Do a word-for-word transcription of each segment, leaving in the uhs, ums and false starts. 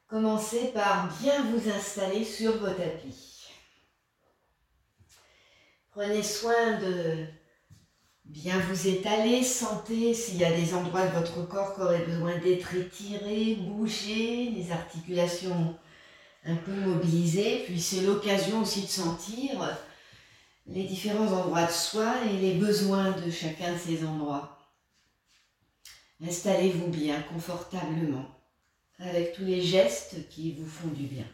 Commencez par bien vous installer sur vos tapis. Prenez soin de bien vous étaler, sentez s'il y a des endroits de votre corps qui auraient besoin d'être étirés, bougés, les articulations un peu mobilisées, puis c'est l'occasion aussi de sentir les différents endroits de soi et les besoins de chacun de ces endroits. Installez-vous bien, confortablement, avec tous les gestes qui vous font du bien.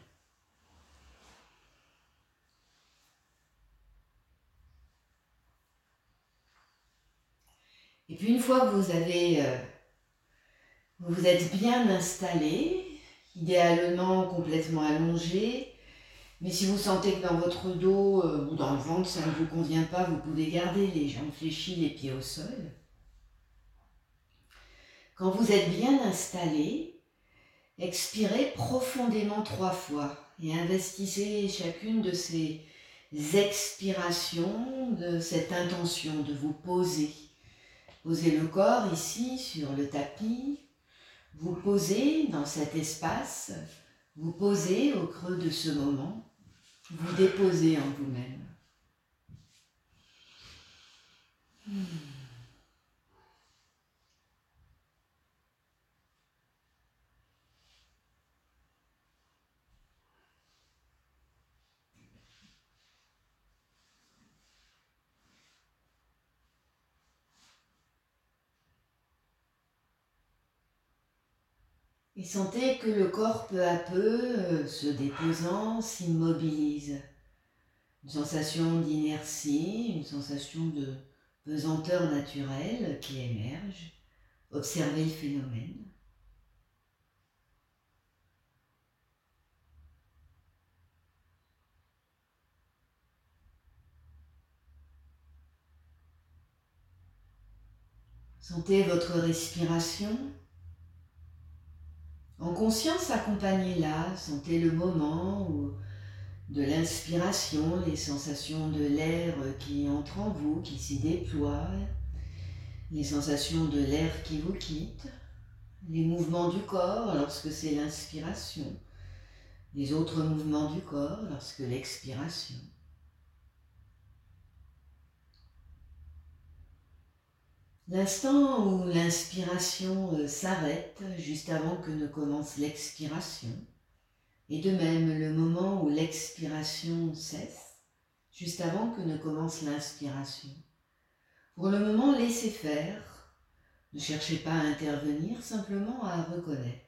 Et puis une fois que vous avez, euh, vous vous êtes bien installé, idéalement complètement allongé, mais si vous sentez que dans votre dos euh, ou dans le ventre ça ne vous convient pas, vous pouvez garder les jambes fléchies, les pieds au sol. Quand vous êtes bien installé, expirez profondément trois fois et investissez chacune de ces expirations de cette intention de vous poser. Posez le corps ici sur le tapis, vous posez dans cet espace, vous posez au creux de ce moment, vous déposez en vous-même. Hmm. Et sentez que le corps peu à peu, euh, se déposant, s'immobilise. Une sensation d'inertie, une sensation de pesanteur naturelle qui émerge. Observez le phénomène. Sentez votre respiration. En conscience, accompagnez-la. Sentez le moment où de l'inspiration, les sensations de l'air qui entre en vous, qui s'y déploie, les sensations de l'air qui vous quitte, les mouvements du corps lorsque c'est l'inspiration, les autres mouvements du corps lorsque l'expiration. L'instant où l'inspiration s'arrête juste avant que ne commence l'expiration, et de même le moment où l'expiration cesse, juste avant que ne commence l'inspiration. Pour le moment, laissez faire, ne cherchez pas à intervenir, simplement à reconnaître.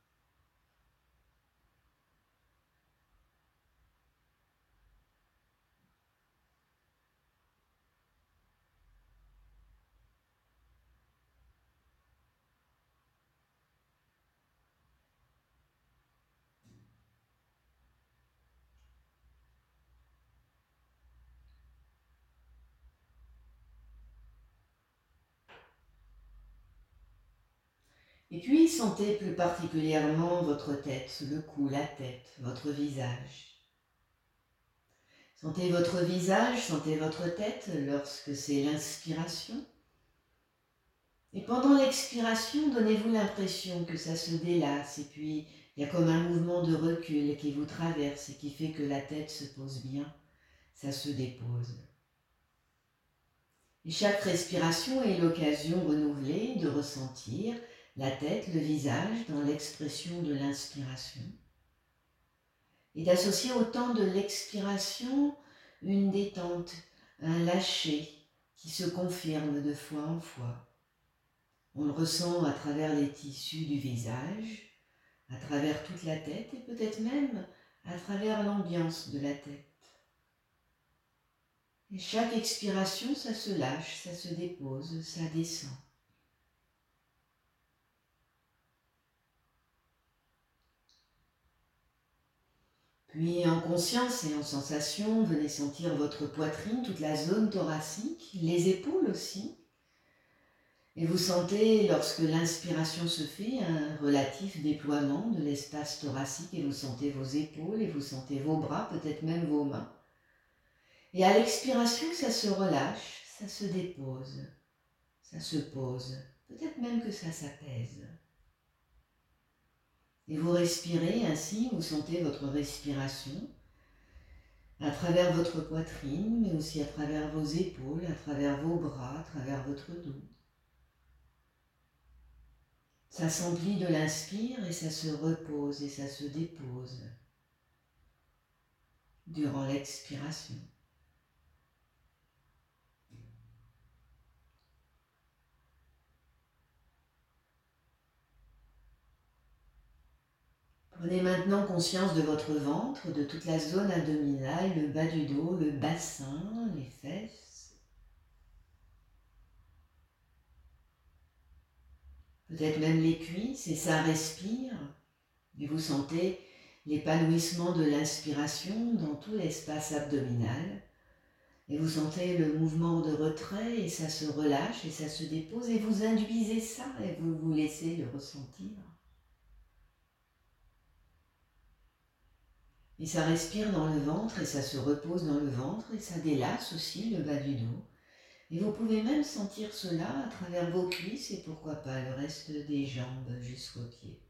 Et puis, sentez plus particulièrement votre tête, le cou, la tête, votre visage. Sentez votre visage, sentez votre tête lorsque c'est l'inspiration. Et pendant l'expiration, donnez-vous l'impression que ça se délasse et puis il y a comme un mouvement de recul qui vous traverse et qui fait que la tête se pose bien, ça se dépose. Et chaque respiration est l'occasion renouvelée de ressentir la tête, le visage dans l'expression de l'inspiration. Et d'associer au temps de l'expiration une détente, un lâcher qui se confirme de fois en fois. On le ressent à travers les tissus du visage, à travers toute la tête et peut-être même à travers l'ambiance de la tête. Et chaque expiration, ça se lâche, ça se dépose, ça descend. Puis en conscience et en sensation, venez sentir votre poitrine, toute la zone thoracique, les épaules aussi. Et vous sentez, lorsque l'inspiration se fait, un relatif déploiement de l'espace thoracique et vous sentez vos épaules et vous sentez vos bras, peut-être même vos mains. Et à l'expiration, ça se relâche, ça se dépose, ça se pose, peut-être même que ça s'apaise. Et vous respirez ainsi, vous sentez votre respiration à travers votre poitrine, mais aussi à travers vos épaules, à travers vos bras, à travers votre dos. Ça s'emplit de l'inspire et ça se repose et ça se dépose durant l'expiration. Prenez maintenant conscience de votre ventre, de toute la zone abdominale, le bas du dos, le bassin, les fesses. Peut-être même les cuisses, et ça respire. Et vous sentez l'épanouissement de l'inspiration dans tout l'espace abdominal. Et vous sentez le mouvement de retrait et ça se relâche et ça se dépose et vous induisez ça et vous vous laissez le ressentir. Et ça respire dans le ventre et ça se repose dans le ventre et ça délasse aussi le bas du dos. Et vous pouvez même sentir cela à travers vos cuisses et pourquoi pas le reste des jambes jusqu'aux pieds.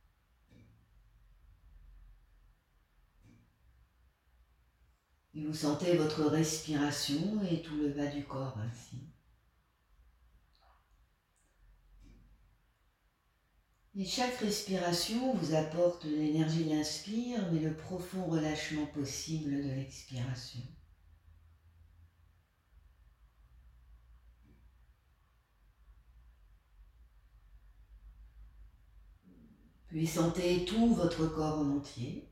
Et vous sentez votre respiration et tout le bas du corps ainsi. Et chaque respiration vous apporte l'énergie de l'inspire, mais le profond relâchement possible de l'expiration. Puis sentez tout votre corps en entier.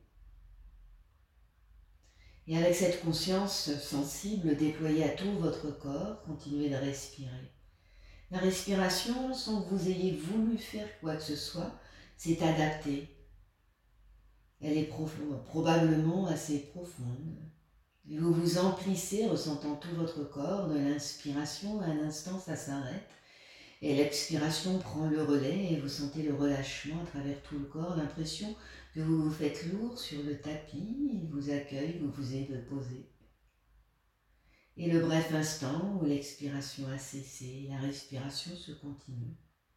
Et avec cette conscience sensible déployée à tout votre corps, continuez de respirer. La respiration, sans que vous ayez voulu faire quoi que ce soit, s'est adaptée. Elle est profonde, probablement assez profonde. Et vous vous emplissez, ressentant tout votre corps, de l'inspiration, à un instant ça s'arrête. Et l'expiration prend le relais et vous sentez le relâchement à travers tout le corps, l'impression que vous vous faites lourd sur le tapis, il vous accueille, vous vous êtes posé. Et le bref instant où l'expiration a cessé, la respiration se continue.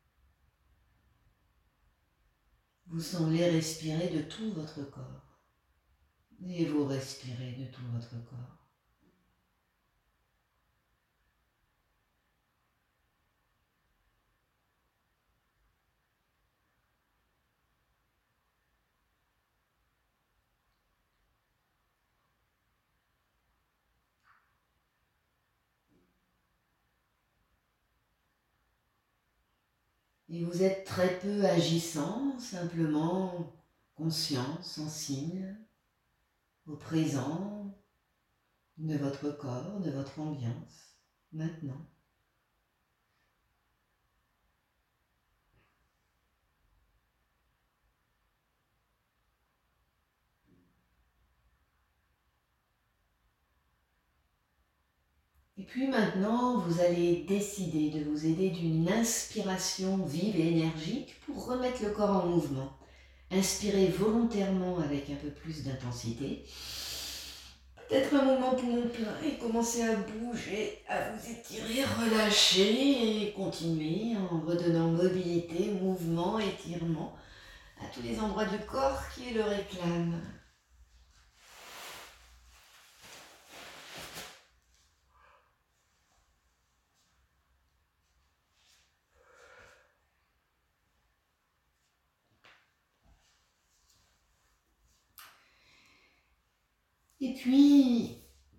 Vous semblez respirer de tout votre corps. Et vous respirez de tout votre corps. Et vous êtes très peu agissant, simplement conscient, sensible, au présent de votre corps, de votre ambiance, maintenant. Et puis maintenant, vous allez décider de vous aider d'une inspiration vive et énergique pour remettre le corps en mouvement. Inspirez volontairement avec un peu plus d'intensité. Peut-être un moment poumon plein et commencez à bouger, à vous étirer, relâcher et continuer en redonnant mobilité, mouvement, étirement à tous les endroits du corps qui le réclament. Et puis,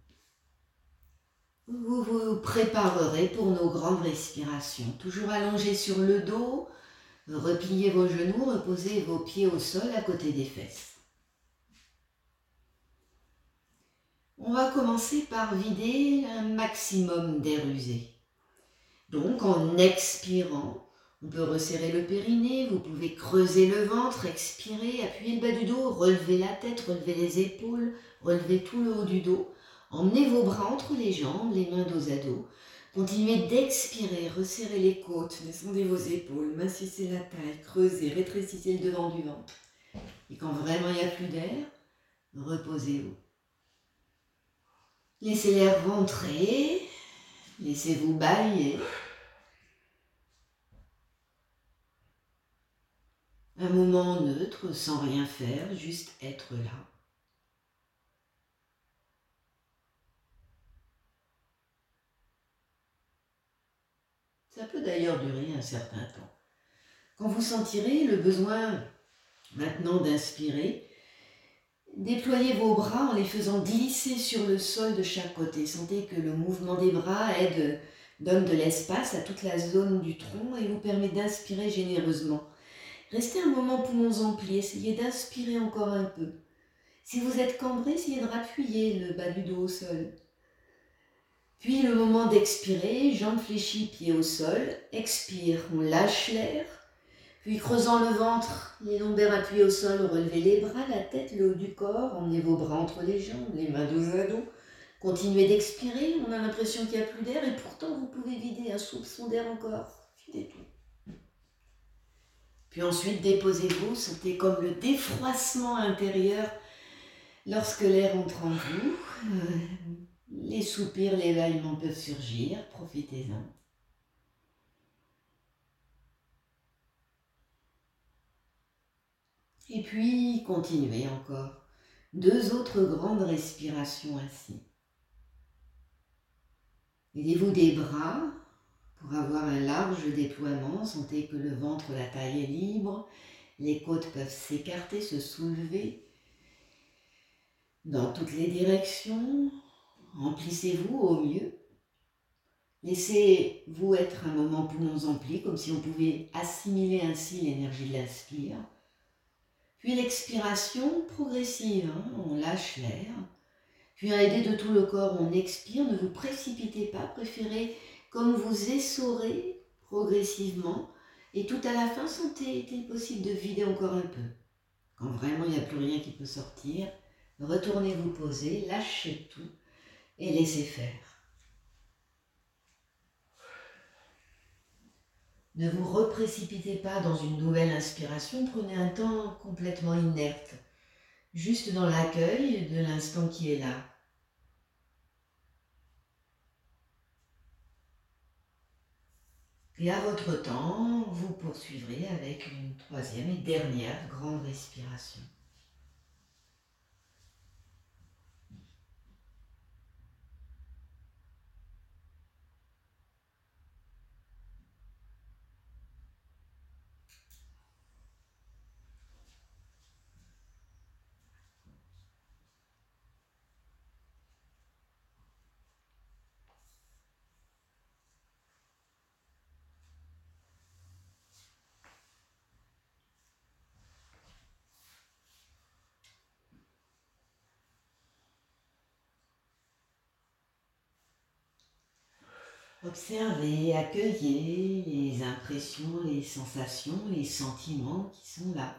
vous vous préparerez pour nos grandes respirations. Toujours allongé sur le dos, repliez vos genoux, reposez vos pieds au sol à côté des fesses. On va commencer par vider un maximum d'air usé. Donc en expirant, on peut resserrer le périnée, vous pouvez creuser le ventre, expirer, appuyer le bas du dos, relever la tête, relever les épaules, relever tout le haut du dos. Emmenez vos bras entre les jambes, les mains dos à dos. Continuez d'expirer, resserrez les côtes, descendez vos épaules, mincissez la taille, creusez, rétrécissez le devant du ventre. Et quand vraiment il n'y a plus d'air, reposez-vous. Laissez l'air rentrer, laissez-vous balayer. Un moment neutre, sans rien faire, juste être là. Ça peut d'ailleurs durer un certain temps. Quand vous sentirez le besoin maintenant d'inspirer, déployez vos bras en les faisant glisser sur le sol de chaque côté. Sentez que le mouvement des bras aide, donne de l'espace à toute la zone du tronc et vous permet d'inspirer généreusement. Restez un moment poumons emplis, essayez d'inspirer encore un peu. Si vous êtes cambré, essayez de rappuyer le bas du dos au sol. Puis le moment d'expirer, jambes fléchies, pieds au sol. Expire, on lâche l'air. Puis creusant le ventre, les lombaires appuyés au sol, relevez les bras, la tête, le haut du corps. Emmenez vos bras entre les jambes, les mains dos à dos. Continuez d'expirer, on a l'impression qu'il n'y a plus d'air et pourtant vous pouvez vider un soupçon d'air encore. Videz tout. Puis ensuite déposez-vous, sentez comme le défroissement intérieur lorsque l'air entre en vous. Les soupirs, les bâillements peuvent surgir, profitez-en. Et puis, continuez encore. Deux autres grandes respirations ainsi. Aidez-vous des bras pour avoir un large déploiement. Sentez que le ventre, la taille est libre. Les côtes peuvent s'écarter, se soulever dans toutes les directions. Remplissez-vous au mieux. Laissez-vous être un moment poumons emplis, comme si on pouvait assimiler ainsi l'énergie de l'inspire. Puis l'expiration progressive, hein, on lâche l'air. Puis aidé de tout le corps, on expire, ne vous précipitez pas, préférez comme vous essorez progressivement. Et tout à la fin, sentez, est-il possible de vider encore un peu. Quand vraiment il n'y a plus rien qui peut sortir, retournez vous poser, lâchez tout et laissez faire. Ne vous reprécipitez pas dans une nouvelle inspiration, prenez un temps complètement inerte, juste dans l'accueil de l'instant qui est là. Et à votre temps, vous poursuivrez avec une troisième et dernière grande respiration. Observez, accueillez les impressions, les sensations, les sentiments qui sont là.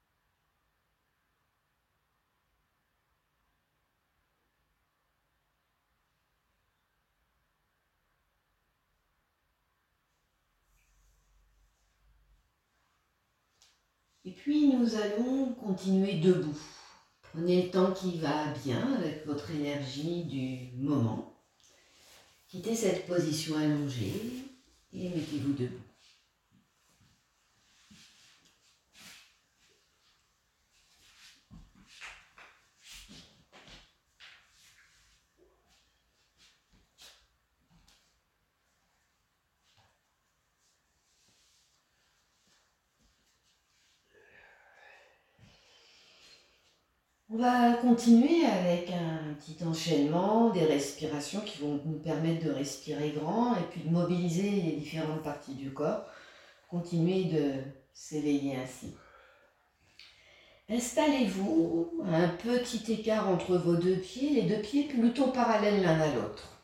Et puis nous allons continuer debout. Prenez le temps qui va bien avec votre énergie du moment. Quittez cette position allongée et mettez-vous debout. On va continuer avec un petit enchaînement, des respirations qui vont nous permettre de respirer grand et puis de mobiliser les différentes parties du corps. Continuez de s'éveiller ainsi. Installez-vous à un petit écart entre vos deux pieds, les deux pieds plutôt parallèles l'un à l'autre.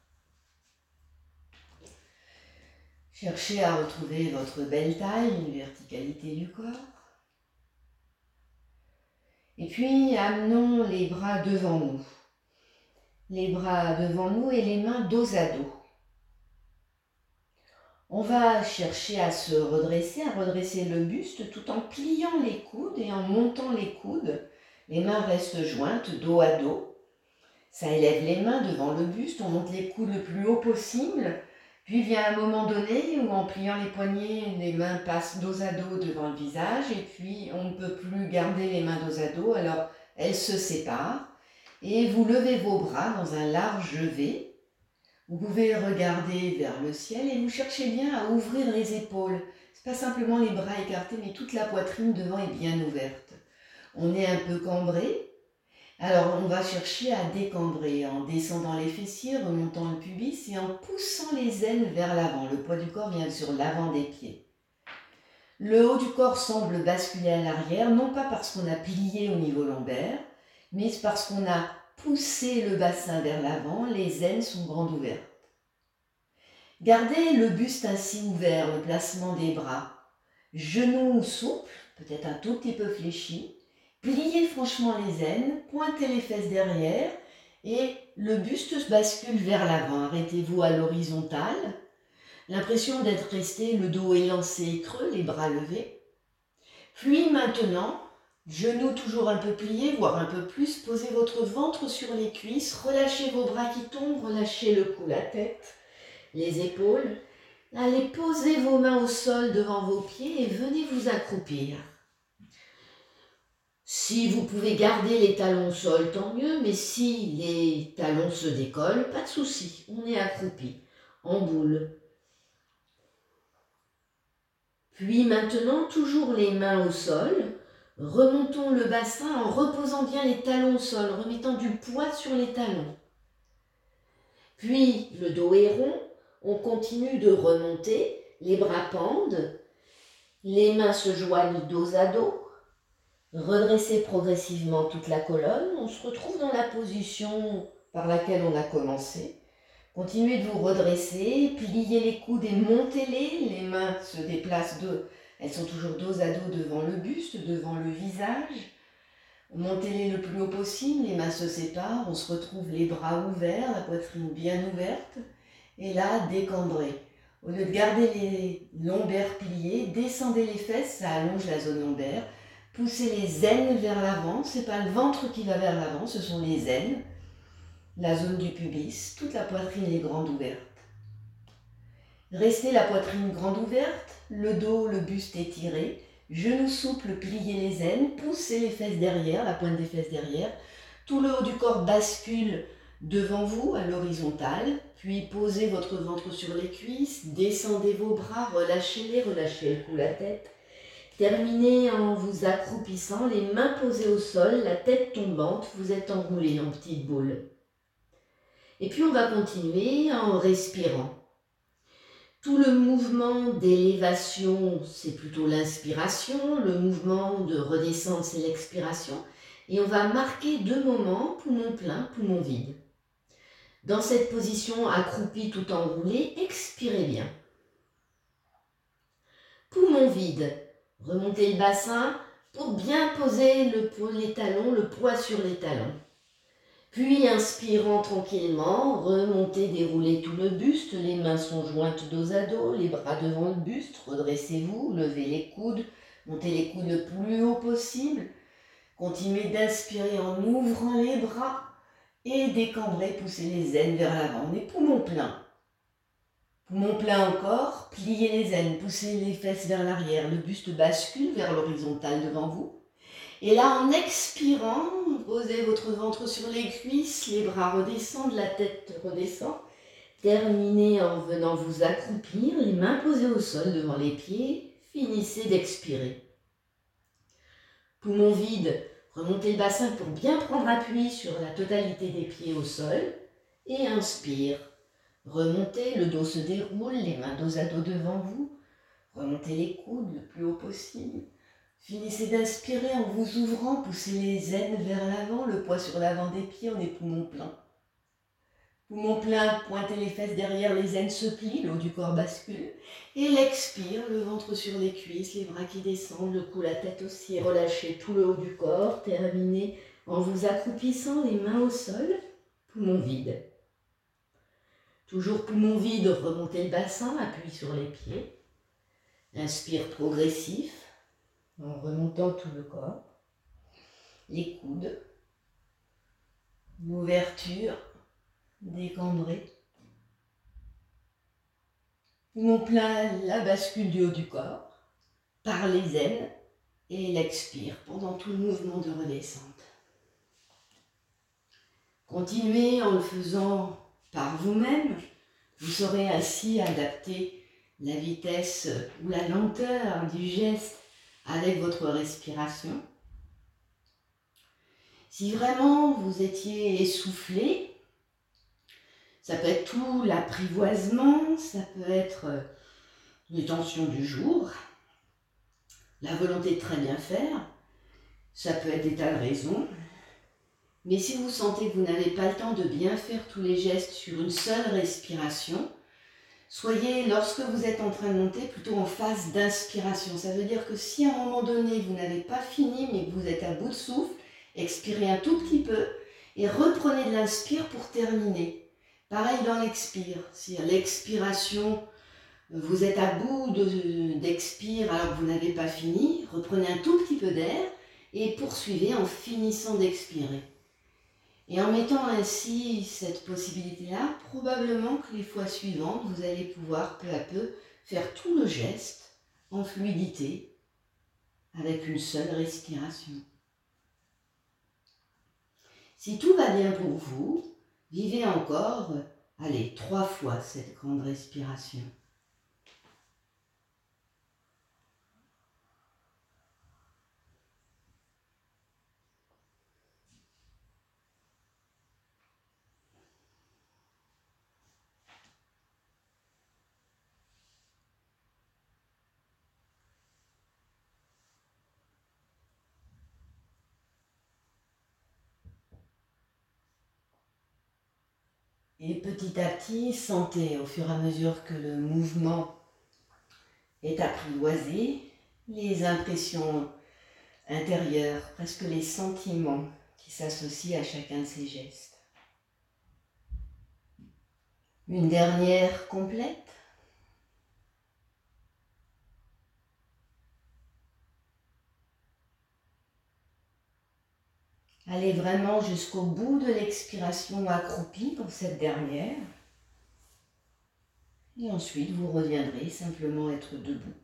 Cherchez à retrouver votre belle taille, une verticalité du corps. Et puis, amenons les bras devant nous. Les bras devant nous et les mains dos à dos. On va chercher à se redresser, à redresser le buste tout en pliant les coudes et en montant les coudes. Les mains restent jointes dos à dos. Ça élève les mains devant le buste, on monte les coudes le plus haut possible Puis vient un moment donné où en pliant les poignets, les mains passent dos à dos devant le visage et puis on ne peut plus garder les mains dos à dos, alors elles se séparent et vous levez vos bras dans un large V. Vous pouvez regarder vers le ciel et vous cherchez bien à ouvrir les épaules. Ce n'est pas simplement les bras écartés, mais toute la poitrine devant est bien ouverte. On est un peu cambré. Alors, on va chercher à décambrer en descendant les fessiers, remontant le pubis et en poussant les aines vers l'avant. Le poids du corps vient sur l'avant des pieds. Le haut du corps semble basculer à l'arrière, non pas parce qu'on a plié au niveau lombaire, mais parce qu'on a poussé le bassin vers l'avant, les aines sont grandes ouvertes. Gardez le buste ainsi ouvert, le placement des bras. Genoux souples, peut-être un tout petit peu fléchis. Pliez franchement les aines, pointez les fesses derrière et le buste bascule vers l'avant. Arrêtez-vous à l'horizontale. L'impression d'être resté le dos élancé et creux, les bras levés. Puis maintenant, genoux toujours un peu pliés, voire un peu plus, posez votre ventre sur les cuisses, relâchez vos bras qui tombent, relâchez le cou, la tête, les épaules. Allez, posez vos mains au sol devant vos pieds et venez vous accroupir. Si vous pouvez garder les talons au sol, tant mieux, mais si les talons se décollent, pas de souci, on est accroupi, en boule. Puis maintenant, toujours les mains au sol, remontons le bassin en reposant bien les talons au sol, remettant du poids sur les talons. Puis le dos est rond, on continue de remonter, les bras pendent, les mains se joignent dos à dos. Redressez progressivement toute la colonne, on se retrouve dans la position par laquelle on a commencé. Continuez de vous redresser, pliez les coudes et montez-les, les mains se déplacent de, elles sont toujours dos à dos devant le buste, devant le visage. Montez-les le plus haut possible, les mains se séparent, on se retrouve les bras ouverts, la poitrine bien ouverte, et là, décambrez. Au lieu de garder les lombaires pliés, descendez les fesses, ça allonge la zone lombaire. Poussez les aines vers l'avant, ce n'est pas le ventre qui va vers l'avant, ce sont les aines, la zone du pubis, toute la poitrine est grande ouverte. Restez la poitrine grande ouverte, le dos, le buste étiré, genoux souples, pliez les aines, poussez les fesses derrière, la pointe des fesses derrière, tout le haut du corps bascule devant vous à l'horizontale, puis posez votre ventre sur les cuisses, descendez vos bras, relâchez-les, relâchez le cou, la tête. Terminez en vous accroupissant, les mains posées au sol, la tête tombante, vous êtes enroulé en petite boule. Et puis on va continuer en respirant. Tout le mouvement d'élévation, c'est plutôt l'inspiration, le mouvement de redescente, c'est l'expiration. Et on va marquer deux moments, poumon plein, poumon vide. Dans cette position accroupie tout enroulé, expirez bien. Poumon vide. Remontez le bassin pour bien poser le, les talons, le poids sur les talons. Puis, inspirant tranquillement, remontez, déroulez tout le buste, les mains sont jointes dos à dos, les bras devant le buste, redressez-vous, levez les coudes, montez les coudes le plus haut possible. Continuez d'inspirer en ouvrant les bras et décambrez, poussez les aines vers l'avant. On est poumon plein. Poumon plein encore, pliez les aines, poussez les fesses vers l'arrière, le buste bascule vers l'horizontale devant vous. Et là, en expirant, posez votre ventre sur les cuisses, les bras redescendent, la tête redescend. Terminez en venant vous accroupir, les mains posées au sol devant les pieds. Finissez d'expirer. Poumon vide, remontez le bassin pour bien prendre appui sur la totalité des pieds au sol. Et inspire. Remontez, le dos se déroule, les mains dos à dos devant vous. Remontez les coudes le plus haut possible. Finissez d'inspirer en vous ouvrant, poussez les aines vers l'avant, le poids sur l'avant des pieds, on est poumon plein. Poumon plein, pointez les fesses derrière, les aines se plient, le haut du corps bascule. Et l'expire, le ventre sur les cuisses, les bras qui descendent, le cou, la tête aussi, relâchez tout le haut du corps. Terminez en vous accroupissant, les mains au sol, poumon vide. Toujours poumon vide, remontez le bassin, appui sur les pieds. Inspire progressif. En remontant tout le corps, les coudes, l'ouverture, décambrée. Mon plein la bascule du haut du corps, par les ailes, et l'expire pendant tout le mouvement de redescente. Continuez en le faisant par vous-même. Vous saurez ainsi adapter la vitesse ou la lenteur du geste avec votre respiration. Si vraiment vous étiez essoufflé, ça peut être tout l'apprivoisement, ça peut être les tensions du jour, la volonté de très bien faire, ça peut être des tas de raisons. Mais si vous sentez que vous n'avez pas le temps de bien faire tous les gestes sur une seule respiration, soyez, lorsque vous êtes en train de monter, plutôt en phase d'inspiration. Ça veut dire que si à un moment donné, vous n'avez pas fini, mais que vous êtes à bout de souffle, expirez un tout petit peu et reprenez de l'inspire pour terminer. Pareil dans l'expire. Si à l'expiration, vous êtes à bout de, d'expire alors que vous n'avez pas fini, reprenez un tout petit peu d'air et poursuivez en finissant d'expirer. Et en mettant ainsi cette possibilité-là, probablement que les fois suivantes, vous allez pouvoir peu à peu faire tout le geste en fluidité avec une seule respiration. Si tout va bien pour vous, vivez encore, allez, trois fois cette grande respiration. Et petit à petit, sentez au fur et à mesure que le mouvement est apprivoisé, les impressions intérieures, presque les sentiments qui s'associent à chacun de ces gestes. Une dernière complète. Allez vraiment jusqu'au bout de l'expiration accroupie pour cette dernière. Et ensuite, vous reviendrez simplement être debout.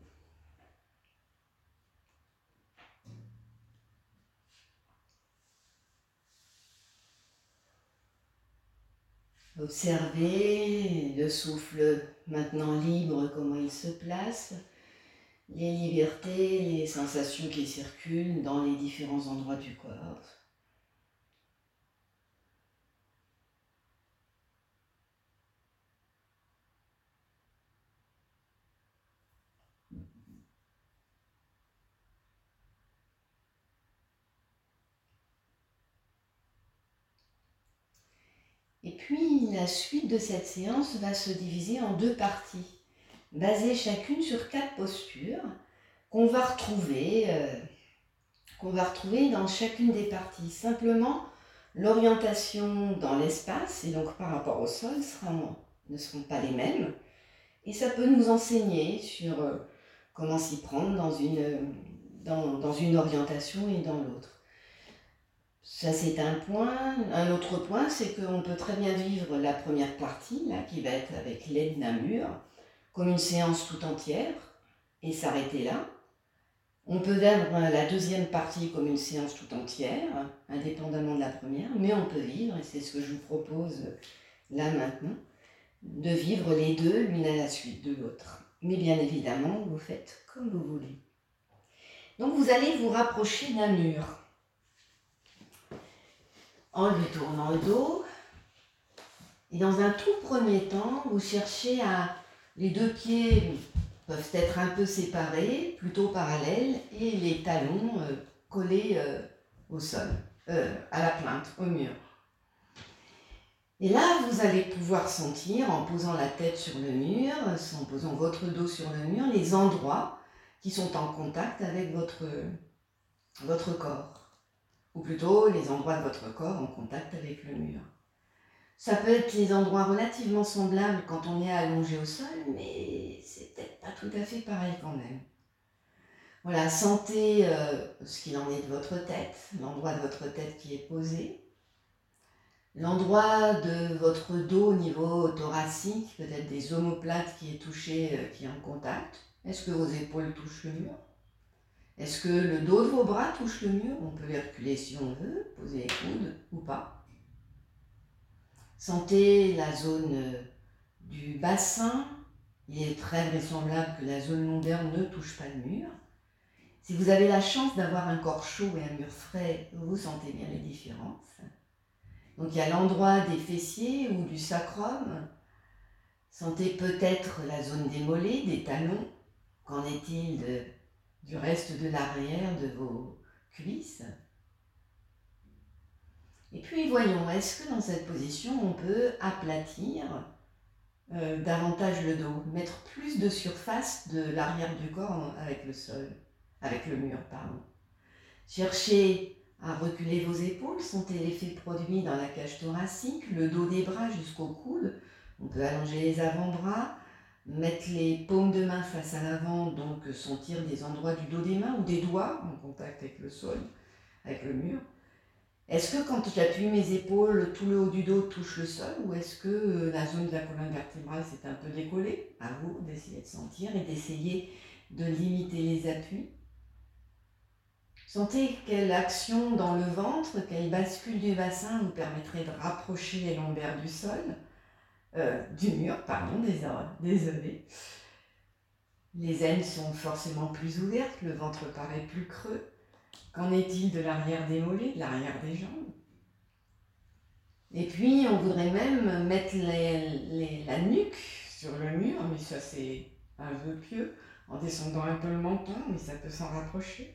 Observez le souffle maintenant libre, comment il se place, les libertés, les sensations qui circulent dans les différents endroits du corps. Et puis, la suite de cette séance va se diviser en deux parties, basées chacune sur quatre postures qu'on va retrouver, euh, qu'on va retrouver dans chacune des parties. Simplement, l'orientation dans l'espace, et donc par rapport au sol, sera, ne seront pas les mêmes. Et ça peut nous enseigner sur euh, comment s'y prendre dans une, dans, dans une orientation et dans l'autre. Ça, c'est un point. Un autre point, c'est qu'on peut très bien vivre la première partie, là, qui va être avec l'aide d'un mur, comme une séance tout entière, et s'arrêter là. On peut vivre la deuxième partie comme une séance tout entière, indépendamment de la première, mais on peut vivre, et c'est ce que je vous propose là maintenant, de vivre les deux l'une à la suite de l'autre. Mais bien évidemment, vous faites comme vous voulez. Donc vous allez vous rapprocher d'un mur, en lui tournant le dos. Et dans un tout premier temps, vous cherchez à... Les deux pieds peuvent être un peu séparés, plutôt parallèles, et les talons euh, collés euh, au sol, euh, à la plainte, au mur. Et là, vous allez pouvoir sentir, en posant la tête sur le mur, en posant votre dos sur le mur, les endroits qui sont en contact avec votre, votre corps. Ou plutôt, les endroits de votre corps en contact avec le mur. Ça peut être les endroits relativement semblables quand on est allongé au sol, mais c'est peut-être pas tout à fait pareil quand même. Voilà, sentez euh, ce qu'il en est de votre tête, l'endroit de votre tête qui est posé. L'endroit de votre dos au niveau thoracique, peut-être des omoplates qui est touché, euh, qui est en contact. Est-ce que vos épaules touchent le mur? Est-ce que le dos de vos bras touche le mur? On peut les reculer si on veut, poser les coudes ou pas. Sentez la zone euh, du bassin. Il est très vraisemblable que la zone lombaire ne touche pas le mur. Si vous avez la chance d'avoir un corps chaud et un mur frais, vous sentez bien les différences. Donc il y a l'endroit des fessiers ou du sacrum. Sentez peut-être la zone des mollets, des talons. Qu'en est-il de, du reste de l'arrière de vos cuisses? Et puis voyons, est-ce que dans cette position, on peut aplatir euh, davantage le dos, mettre plus de surface de l'arrière du corps avec le sol, avec le mur, pardon. Cherchez à reculer vos épaules, sentez l'effet produit dans la cage thoracique, le dos des bras jusqu'au coude. On peut allonger les avant-bras, mettre les paumes de main face à l'avant, donc sentir des endroits du dos des mains ou des doigts en contact avec le sol, avec le mur. Est-ce que quand j'appuie mes épaules, tout le haut du dos touche le sol ou est-ce que la zone de la colonne vertébrale s'est un peu décollée? À vous d'essayer de sentir et d'essayer de limiter les appuis. Sentez quelle action dans le ventre, quelle bascule du bassin vous permettrait de rapprocher les lombaires du sol, euh, du mur, pardon, désolé. Les aines sont forcément plus ouvertes, le ventre paraît plus creux. Qu'en est-il de l'arrière des mollets, de l'arrière des jambes? Et puis, on voudrait même mettre les, les, la nuque sur le mur, mais ça c'est un vœu pieux, en descendant un peu le menton, mais ça peut s'en rapprocher.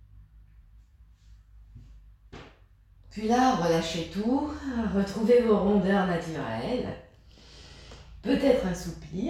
Puis là, relâchez tout, retrouvez vos rondeurs naturelles, peut-être un soupir.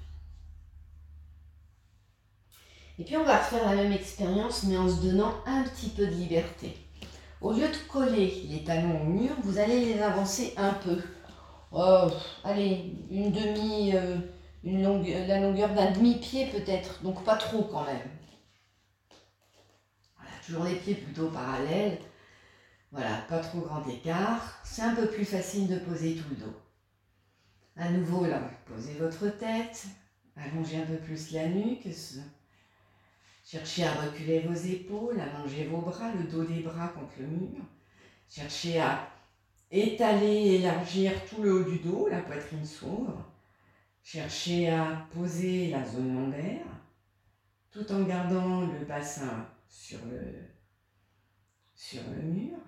Et puis on va refaire la même expérience, mais en se donnant un petit peu de liberté. Au lieu de coller les talons au mur, vous allez les avancer un peu. Oh, allez, une demi, euh, une longue, la longueur d'un demi-pied peut-être, donc pas trop quand même. Voilà, toujours les pieds plutôt parallèles. Voilà, pas trop grand écart. C'est un peu plus facile de poser tout le dos. À nouveau, là, posez votre tête, allongez un peu plus la nuque. Cherchez à reculer vos épaules, allongez vos bras, le dos des bras contre le mur. Cherchez à étaler, élargir tout le haut du dos, la poitrine s'ouvre. Cherchez à poser la zone lombaire, tout en gardant le bassin sur le, sur le mur.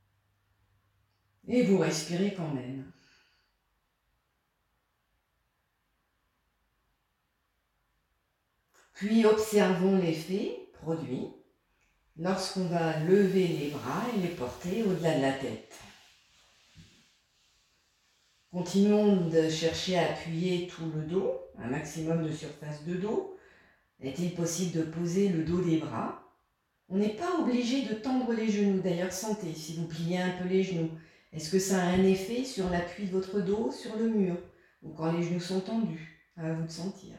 Et vous respirez quand même. Puis observons l'effet produit lorsqu'on va lever les bras et les porter au-delà de la tête. Continuons de chercher à appuyer tout le dos, un maximum de surface de dos. Est-il possible de poser le dos des bras? On n'est pas obligé de tendre les genoux. D'ailleurs, sentez, si vous pliez un peu les genoux, est-ce que ça a un effet sur l'appui de votre dos, sur le mur? Ou quand les genoux sont tendus? À vous de sentir.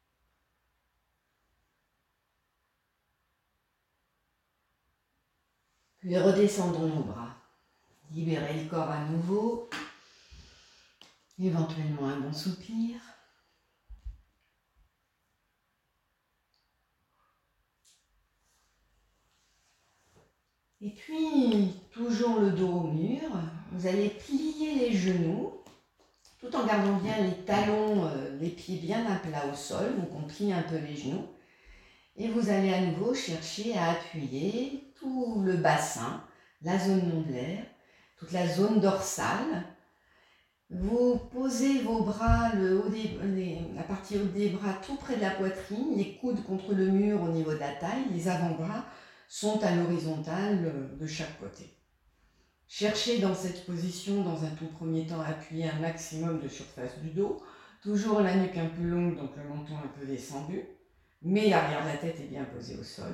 Puis redescendons nos bras. Libérez le corps à nouveau. Éventuellement un bon soupir. Et puis, toujours le dos au mur, vous allez plier les genoux, tout en gardant bien les talons, euh, les pieds bien à plat au sol, donc on plie un peu les genoux. Et vous allez à nouveau chercher à appuyer tout le bassin, la zone lombaire, toute la zone dorsale. Vous posez vos bras, le haut des, les, la partie haute des bras tout près de la poitrine, les coudes contre le mur au niveau de la taille, les avant-bras sont à l'horizontale de chaque côté. Cherchez dans cette position, dans un tout premier temps, à appuyer un maximum de surface du dos, toujours la nuque un peu longue, donc le menton un peu descendu, mais l'arrière de la tête est bien posé au sol.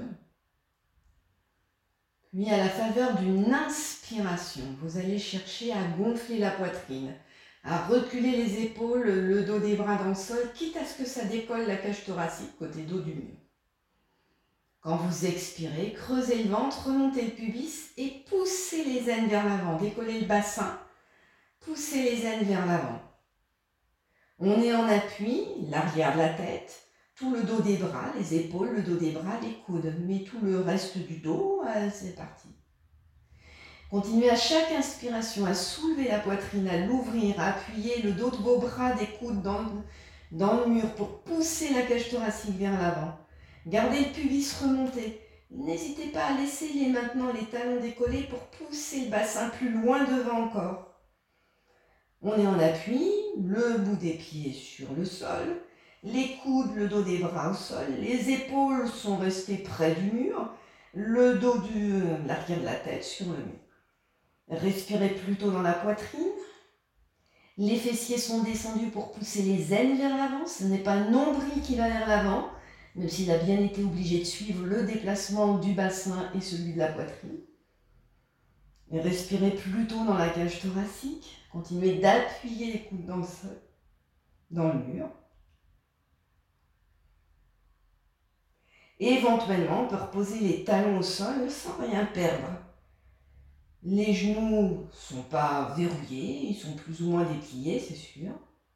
Puis à la faveur d'une inspiration, vous allez chercher à gonfler la poitrine, à reculer les épaules, le dos des bras dans le sol, quitte à ce que ça décolle la cage thoracique côté dos du mur. Quand vous expirez, creusez le ventre, remontez le pubis et poussez les aines vers l'avant, décollez le bassin, poussez les ailes vers l'avant. On est en appui, l'arrière de la tête, tout le dos des bras, les épaules, le dos des bras, les coudes. Mais tout le reste du dos, euh, c'est parti. Continuez à chaque inspiration à soulever la poitrine, à l'ouvrir, à appuyer le dos de vos bras, des coudes dans le, dans le mur pour pousser la cage thoracique vers l'avant. Gardez le pubis remonté. N'hésitez pas à laisser les, maintenant les talons décollés pour pousser le bassin plus loin devant encore. On est en appui, le bout des pieds sur le sol, les coudes, le dos des bras au sol, les épaules sont restées près du mur, le dos de l'arrière de la tête sur le mur. Respirez plutôt dans la poitrine. Les fessiers sont descendus pour pousser les ailes vers l'avant. Ce n'est pas le nombril qui va vers l'avant, même s'il a bien été obligé de suivre le déplacement du bassin et celui de la poitrine. Et respirez plutôt dans la cage thoracique. Continuez d'appuyer les coudes dans le sol, dans le mur. Et éventuellement, on peut reposer les talons au sol sans rien perdre. Les genoux ne sont pas verrouillés, ils sont plus ou moins dépliés, c'est sûr.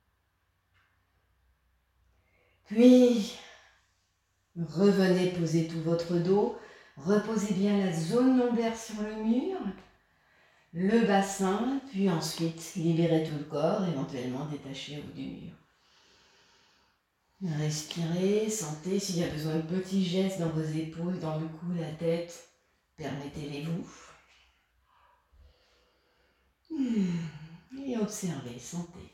Puis, revenez poser tout votre dos. Reposez bien la zone lombaire sur le mur, le bassin, puis ensuite libérez tout le corps, éventuellement détachez au du mur. Respirez, sentez s'il y a besoin de petits gestes dans vos épaules, dans le cou, la tête, permettez-les-vous. Et observez, sentez.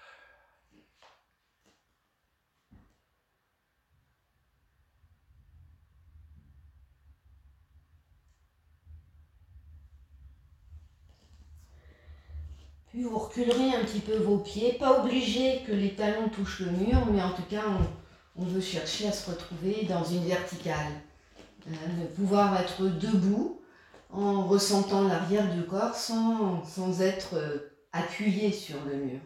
Puis vous reculerez un petit peu vos pieds, pas obligé que les talons touchent le mur, mais en tout cas on, on veut chercher à se retrouver dans une verticale. Euh, de pouvoir être debout en ressentant l'arrière du corps sans, sans être euh, appuyé sur le mur.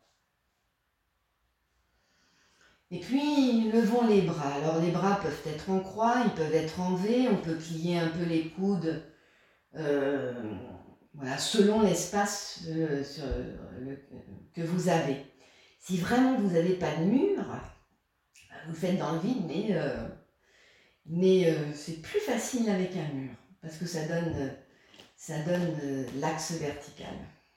Et puis, levons les bras. Alors, les bras peuvent être en croix, ils peuvent être en V, on peut plier un peu les coudes euh, voilà, selon l'espace euh, sur le, que vous avez. Si vraiment vous n'avez pas de mur, vous le faites dans le vide, mais, euh, mais euh, c'est plus facile avec un mur, parce que ça donne, ça donne euh, l'axe vertical.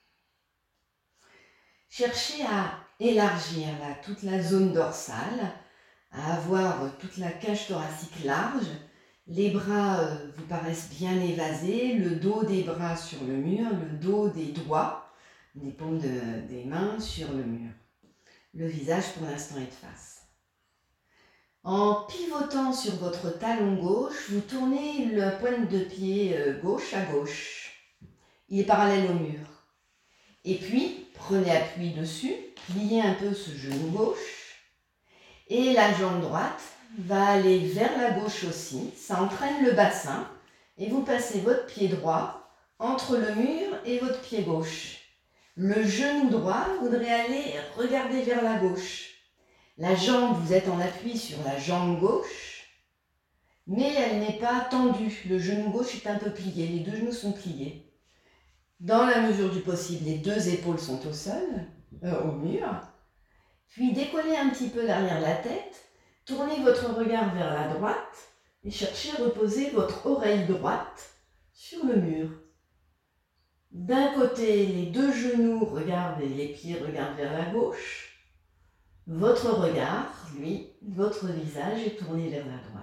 Cherchez à élargir là, toute la zone dorsale, à avoir toute la cage thoracique large. Les bras euh, vous paraissent bien évasés, le dos des bras sur le mur, le dos des doigts, les paumes de, des mains sur le mur. Le visage pour l'instant est de face. En pivotant sur votre talon gauche, vous tournez la pointe de pied euh, gauche à gauche. Il est parallèle au mur. Et puis, prenez appui dessus, pliez un peu ce genou gauche et la jambe droite va aller vers la gauche aussi. Ça entraîne le bassin et vous passez votre pied droit entre le mur et votre pied gauche. Le genou droit voudrait aller regarder vers la gauche. La jambe, vous êtes en appui sur la jambe gauche, mais elle n'est pas tendue. Le genou gauche est un peu plié, les deux genoux sont pliés. Dans la mesure du possible, les deux épaules sont au sol, euh, au mur. Puis décollez un petit peu l'arrière de la tête, tournez votre regard vers la droite et cherchez à reposer votre oreille droite sur le mur. D'un côté, les deux genoux regardent et les pieds regardent vers la gauche. Votre regard, lui, votre visage est tourné vers la droite.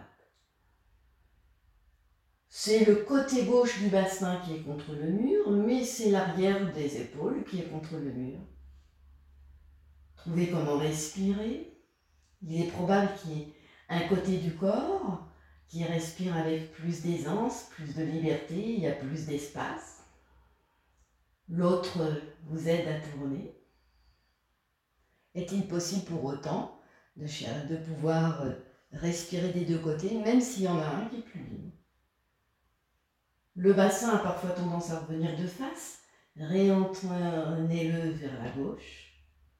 C'est le côté gauche du bassin qui est contre le mur, mais c'est l'arrière des épaules qui est contre le mur. Trouvez comment respirer. Il est probable qu'il y ait un côté du corps qui respire avec plus d'aisance, plus de liberté, il y a plus d'espace. L'autre vous aide à tourner. Est-il possible pour autant de, de pouvoir respirer des deux côtés, même s'il y en a un qui est plus libre? Le bassin a parfois tendance à revenir de face. Réentraînez-le vers la gauche.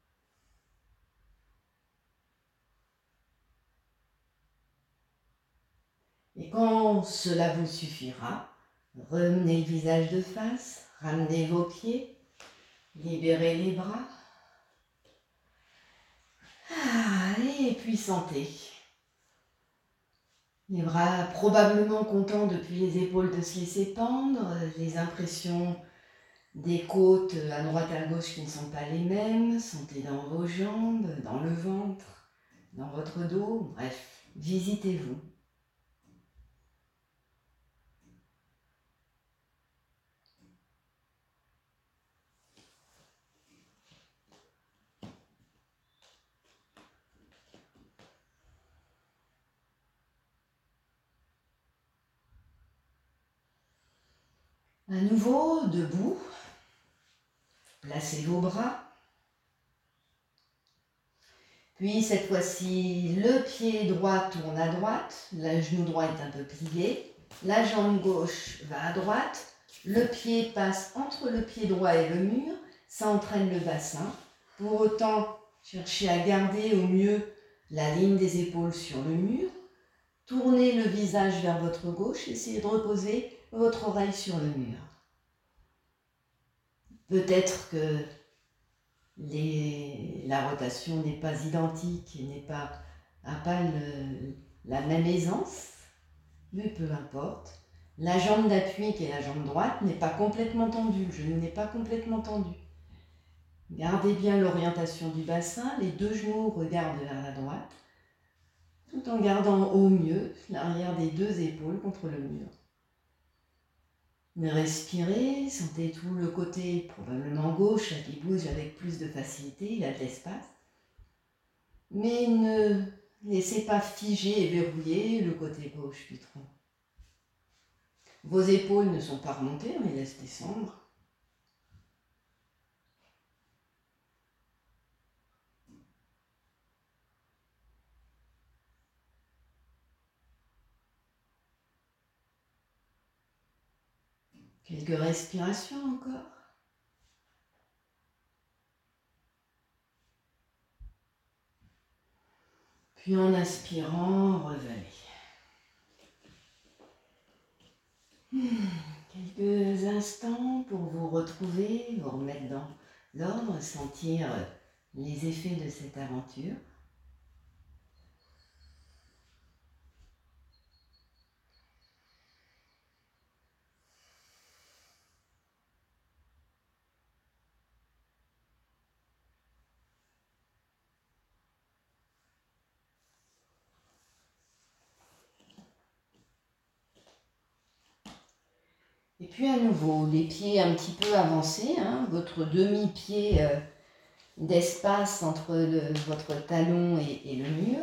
Et quand cela vous suffira, remenez le visage de face, ramenez vos pieds, Libérez les bras. Ah, et puis sentez. Les bras probablement contents depuis les épaules de se laisser pendre, les impressions des côtes à droite à gauche qui ne sont pas les mêmes, sentez dans vos jambes, dans le ventre, dans votre dos, bref, visitez-vous. À nouveau, debout, placez vos bras. Puis cette fois-ci, le pied droit tourne à droite, le genou droit est un peu plié, la jambe gauche va à droite, le pied passe entre le pied droit et le mur, ça entraîne le bassin. Pour autant, cherchez à garder au mieux la ligne des épaules sur le mur. Tournez le visage vers votre gauche, essayez de reposer votre oreille sur le mur. Peut-être que les, la rotation n'est pas identique, n'est pas, n'a pas le, la même aisance, mais peu importe. La jambe d'appui, qui est la jambe droite, n'est pas complètement tendue, le genou n'est pas complètement tendu. Gardez bien l'orientation du bassin, les deux genoux regardent vers la droite, tout en gardant au mieux l'arrière des deux épaules contre le mur. Respirez, sentez tout le côté probablement gauche qui bouge avec plus de facilité, il a de l'espace. Mais ne laissez pas figer et verrouiller le côté gauche du tronc. Vos épaules ne sont pas remontées, on les laisse descendre. Quelques respirations encore. Puis en inspirant, revenez. Quelques instants pour vous retrouver, vous remettre dans l'ordre, sentir les effets de cette aventure. Et puis à nouveau, les pieds un petit peu avancés, hein, votre demi-pied euh, d'espace entre le, votre talon et, et le mur.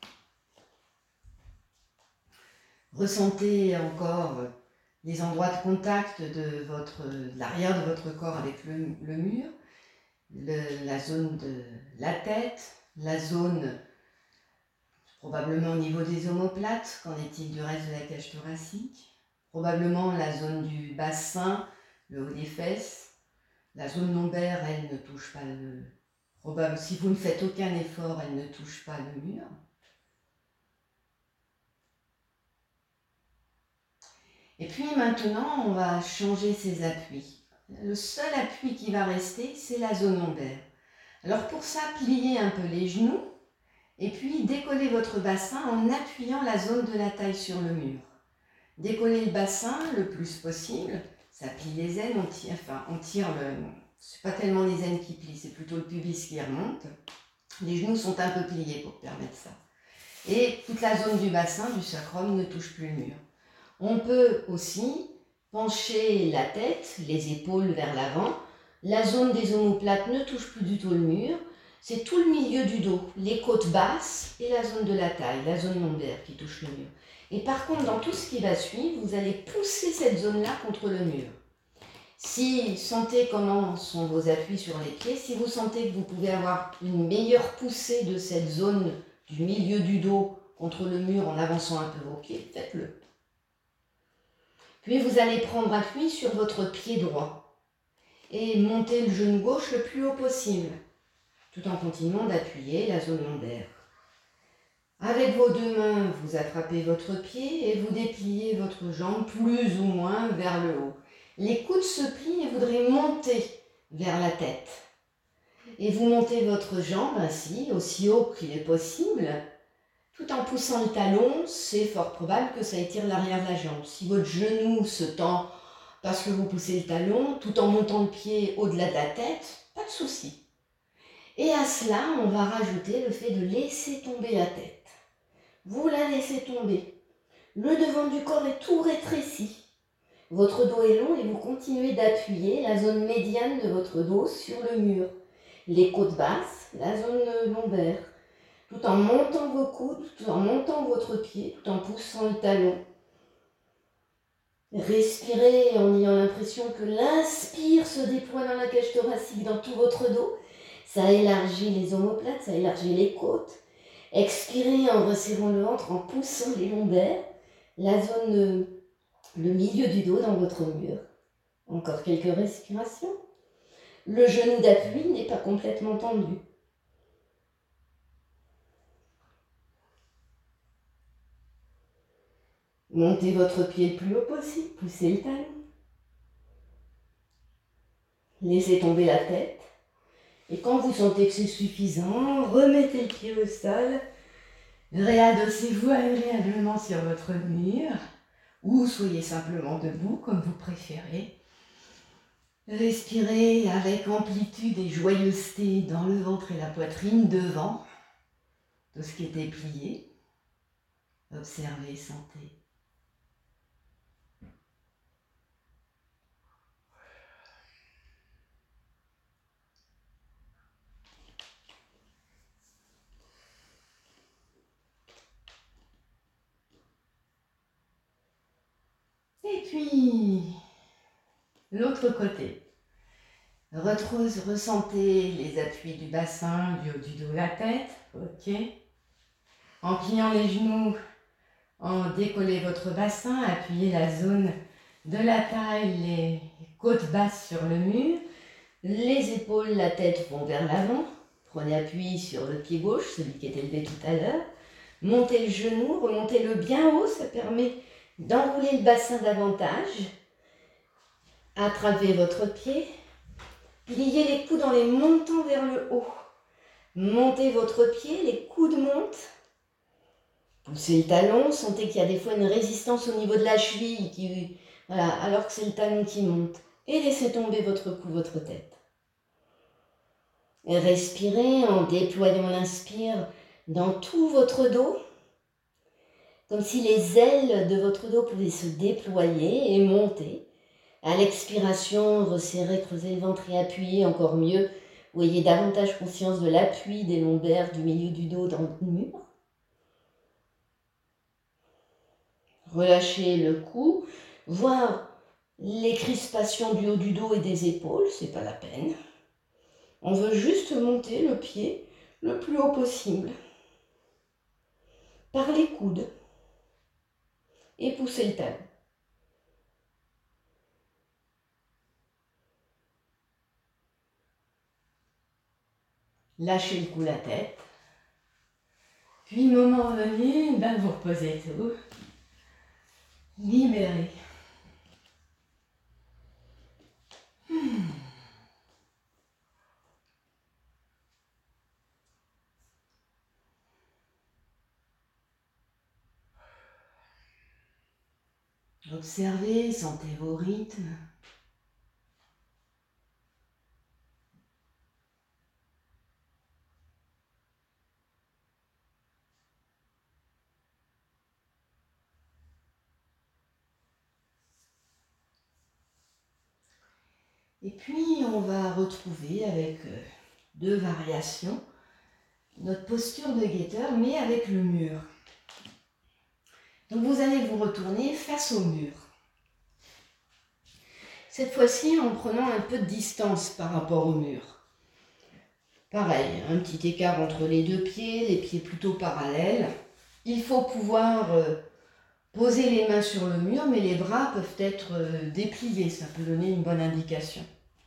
Ressentez encore les endroits de contact de, votre, de l'arrière de votre corps avec le, le mur, le, la zone de la tête, la zone probablement au niveau des omoplates, qu'en est-il du reste de la cage thoracique? Probablement la zone du bassin, le haut des fesses. La zone lombaire, elle ne touche pas le... Probable, si vous ne faites aucun effort, elle ne touche pas le mur. Et puis maintenant, on va changer ses appuis. Le seul appui qui va rester, c'est la zone lombaire. Alors pour ça, pliez un peu les genoux et puis décollez votre bassin en appuyant la zone de la taille sur le mur. Décollez le bassin le plus possible, ça plie les aines, on tire, enfin on tire le... C'est pas tellement les aines qui plient, c'est plutôt le pubis qui remonte. Les genoux sont un peu pliés pour permettre ça. Et toute la zone du bassin, du sacrum, ne touche plus le mur. On peut aussi pencher la tête, les épaules vers l'avant. La zone des omoplates ne touche plus du tout le mur. C'est tout le milieu du dos, les côtes basses et la zone de la taille, la zone lombaire qui touche le mur. Et par contre, dans tout ce qui va suivre, vous allez pousser cette zone-là contre le mur. Si sentez comment sont vos appuis sur les pieds, si vous sentez que vous pouvez avoir une meilleure poussée de cette zone du milieu du dos contre le mur en avançant un peu vos pieds, faites-le. Puis vous allez prendre appui sur votre pied droit et monter le genou gauche le plus haut possible, tout en continuant d'appuyer la zone lombaire. Avec vos deux mains, vous attrapez votre pied et vous dépliez votre jambe plus ou moins vers le haut. Les coudes se plient et vous voudrez monter vers la tête. Et vous montez votre jambe ainsi, aussi haut qu'il est possible, tout en poussant le talon. C'est fort probable que ça étire l'arrière de la jambe. Si votre genou se tend parce que vous poussez le talon, tout en montant le pied au-delà de la tête, pas de souci. Et à cela, on va rajouter le fait de laisser tomber la tête. Vous la laissez tomber. Le devant du corps est tout rétréci. Votre dos est long et vous continuez d'appuyer la zone médiane de votre dos sur le mur. Les côtes basses, la zone lombaire, tout en montant vos coudes, tout en montant votre pied, tout en poussant le talon. Respirez en ayant l'impression que l'inspire se déploie dans la cage thoracique, dans tout votre dos. Ça élargit les omoplates, ça élargit les côtes. Expirez en resserrant le ventre, en poussant les lombaires, la zone, le milieu du dos dans votre mur. Encore quelques respirations. Le genou d'appui n'est pas complètement tendu. Montez votre pied le plus haut possible, poussez le talon. Laissez tomber la tête. Et quand vous sentez que c'est suffisant, remettez le pied au sol. Réadossez-vous agréablement sur votre mur. Ou soyez simplement debout, comme vous préférez. Respirez avec amplitude et joyeuseté dans le ventre et la poitrine devant. Tout ce qui était plié. Observez, sentez. Et puis, l'autre côté. Retrousse, ressentez les appuis du bassin, du haut du dos, la tête. Ok. En pliant les genoux, en décollez votre bassin, appuyez la zone de la taille, les côtes basses sur le mur. Les épaules, la tête vont vers l'avant. Prenez appui sur le pied gauche, celui qui était élevé tout à l'heure. Montez le genou, remontez-le bien haut, ça permet d'enrouler le bassin davantage. Attrapez votre pied. Pliez les coudes en les montant vers le haut. Montez votre pied, les coudes montent. Poussez le talon, sentez qu'il y a des fois une résistance au niveau de la cheville, qui, voilà, alors que c'est le talon qui monte. Et laissez tomber votre cou, votre tête. Et respirez en déployant l'inspire dans tout votre dos, comme si les ailes de votre dos pouvaient se déployer et monter. À l'expiration, resserrez, creusez le ventre et appuyez encore mieux. Vous ayez davantage conscience de l'appui des lombaires, du milieu du dos dans le mur. Relâchez le cou, voire les crispations du haut du dos et des épaules, c'est pas la peine. On veut juste monter le pied le plus haut possible. Par les coudes. Et pousser le talon. Lâchez le cou, la tête. Puis, moment venu, ben vous reposez tout. Libérez. Hmm. Observez, sentez vos rythmes. Et puis, on va retrouver avec deux variations notre posture de guetteur, mais avec le mur. Donc, vous allez vous retourner face au mur. Cette fois-ci, en prenant un peu de distance par rapport au mur. Pareil, un petit écart entre les deux pieds, les pieds plutôt parallèles. Il faut pouvoir euh, poser les mains sur le mur, mais les bras peuvent être euh, dépliés. Ça peut donner une bonne indication.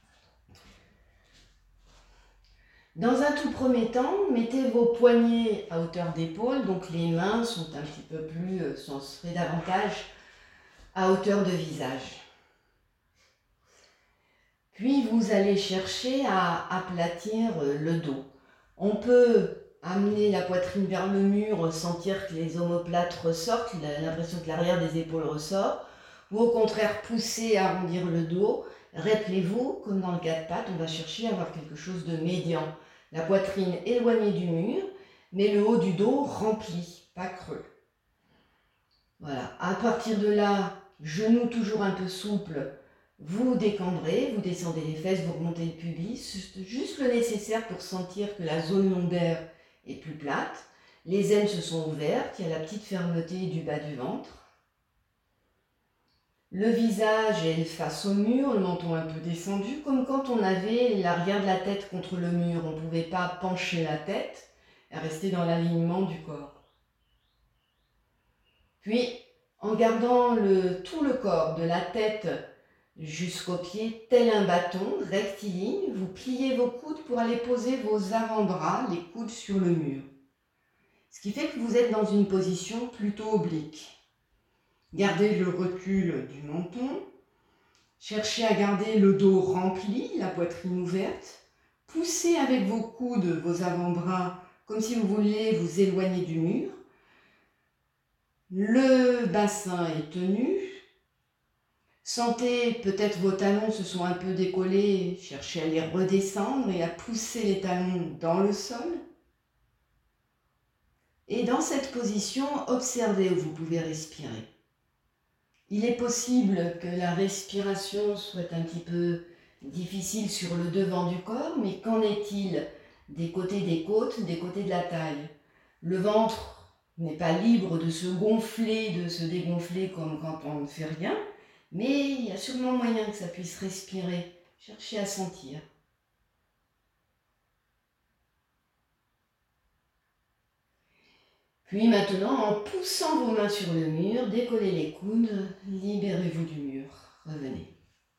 Dans un tout premier temps, mettez vos poignets à hauteur d'épaule, donc les mains sont un petit peu plus, euh, sont seraient davantage à hauteur de visage. Puis vous allez chercher à aplatir le dos. On peut amener la poitrine vers le mur, sentir que les omoplates ressortent, l'impression que l'arrière des épaules ressort, ou au contraire pousser, arrondir le dos. Rappelez-vous, comme dans le quatre pattes, on va chercher à avoir quelque chose de médian. La poitrine éloignée du mur, mais le haut du dos rempli, pas creux. Voilà, à partir de là, genoux toujours un peu souples, vous décambrez, vous descendez les fesses, vous remontez le pubis, juste le nécessaire pour sentir que la zone lombaire est plus plate. Les aines se sont ouvertes, il y a la petite fermeté du bas du ventre. Le visage est face au mur, le menton un peu descendu, comme quand on avait l'arrière de la tête contre le mur. On ne pouvait pas pencher la tête et rester dans l'alignement du corps. Puis, en gardant le, tout le corps, de la tête jusqu'aux pieds, tel un bâton, rectiligne, vous pliez vos coudes pour aller poser vos avant-bras, les coudes sur le mur. Ce qui fait que vous êtes dans une position plutôt oblique. Gardez le recul du menton. Cherchez à garder le dos rempli, la poitrine ouverte. Poussez avec vos coudes, vos avant-bras, comme si vous vouliez vous éloigner du mur. Le bassin est tenu. Sentez peut-être vos talons se sont un peu décollés. Cherchez à les redescendre et à pousser les talons dans le sol. Et dans cette position, observez où vous pouvez respirer. Il est possible que la respiration soit un petit peu difficile sur le devant du corps, mais qu'en est-il des côtés des côtes, des côtés de la taille? Le ventre n'est pas libre de se gonfler, de se dégonfler comme quand on ne fait rien, mais il y a sûrement moyen que ça puisse respirer. Cherchez à sentir. Puis maintenant, en poussant vos mains sur le mur, décollez les coudes, libérez-vous du mur. Revenez.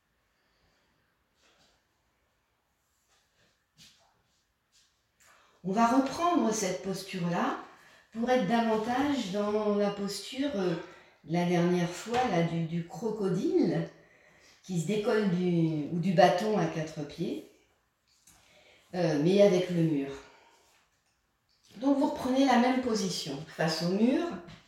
On va reprendre cette posture-là pour être davantage dans la posture euh, de la dernière fois, là, du, du crocodile, qui se décolle du, ou du bâton à quatre pieds, euh, mais avec le mur. Donc vous reprenez la même position, face au mur,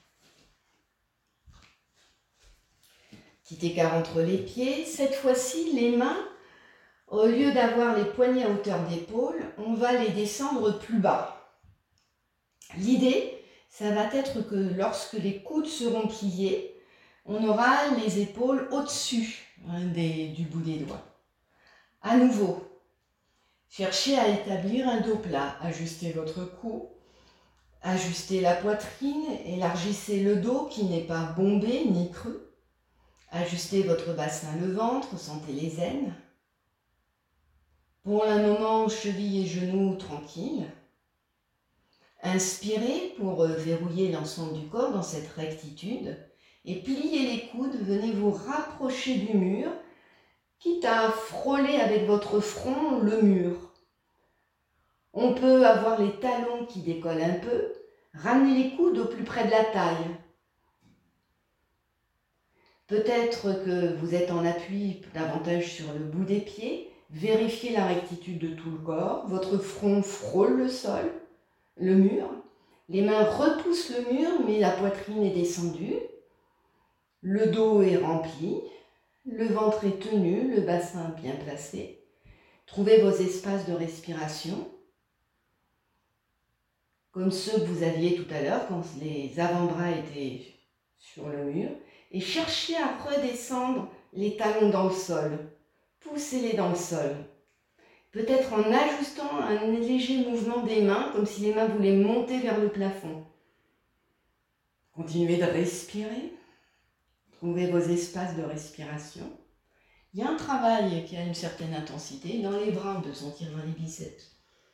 petit écart entre les pieds. Cette fois-ci, les mains, au lieu d'avoir les poignets à hauteur d'épaule, on va les descendre plus bas. L'idée, ça va être que lorsque les coudes seront pliés, on aura les épaules au-dessus hein, des, du bout des doigts. À nouveau, cherchez à établir un dos plat. Ajustez votre cou, ajustez la poitrine, élargissez le dos qui n'est pas bombé ni creux. Ajustez votre bassin, le ventre, sentez les aines. Pour un moment, chevilles et genoux tranquilles. Inspirez pour verrouiller l'ensemble du corps dans cette rectitude. Et pliez les coudes, venez vous rapprocher du mur, quitte à frôler avec votre front le mur. On peut avoir les talons qui décollent un peu, ramenez les coudes au plus près de la taille. Peut-être que vous êtes en appui davantage sur le bout des pieds. Vérifiez la rectitude de tout le corps. Votre front frôle le sol, le mur. Les mains repoussent le mur, mais la poitrine est descendue. Le dos est rempli. Le ventre est tenu, le bassin bien placé. Trouvez vos espaces de respiration, comme ceux que vous aviez tout à l'heure quand les avant-bras étaient sur le mur. Et cherchez à redescendre les talons dans le sol. Poussez-les dans le sol. Peut-être en ajustant un léger mouvement des mains, comme si les mains voulaient monter vers le plafond. Continuez de respirer. Trouvez vos espaces de respiration. Il y a un travail qui a une certaine intensité. Dans les bras, on peut sentir dans les biceps.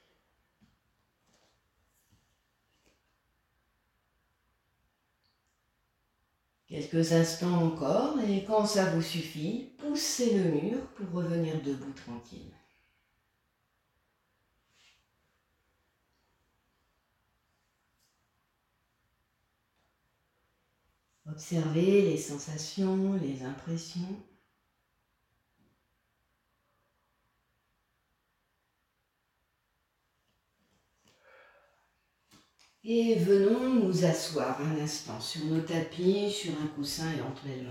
Quelques instants encore, et quand ça vous suffit, poussez le mur pour revenir debout tranquille. Observez les sensations, les impressions. Et venons nous asseoir un instant sur nos tapis, sur un coussin éventuellement.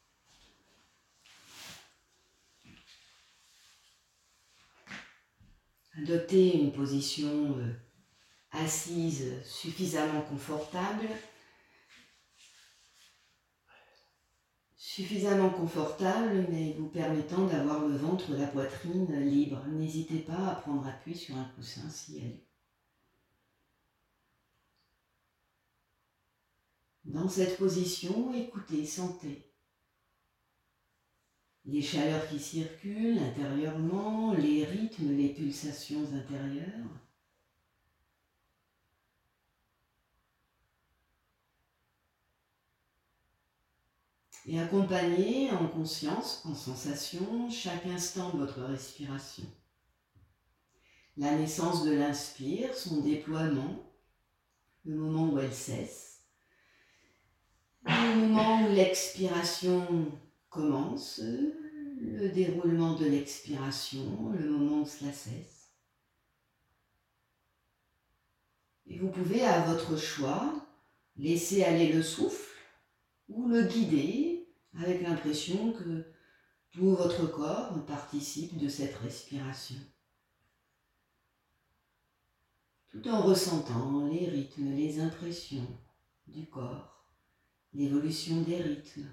Adoptez une position euh, assise suffisamment confortable. Suffisamment confortable, mais vous permettant d'avoir le ventre, la poitrine libre. N'hésitez pas à prendre appui sur un coussin s'il y a lieu. Dans cette position, écoutez, sentez les chaleurs qui circulent intérieurement, les rythmes, les pulsations intérieures. Et accompagnez en conscience, en sensation, chaque instant de votre respiration. La naissance de l'inspire, son déploiement, le moment où elle cesse, le moment où l'expiration commence, le déroulement de l'expiration, le moment où cela cesse. Et vous pouvez, à votre choix, laisser aller le souffle ou le guider avec l'impression que tout votre corps participe de cette respiration. Tout en ressentant les rythmes, les impressions du corps, l'évolution des rythmes.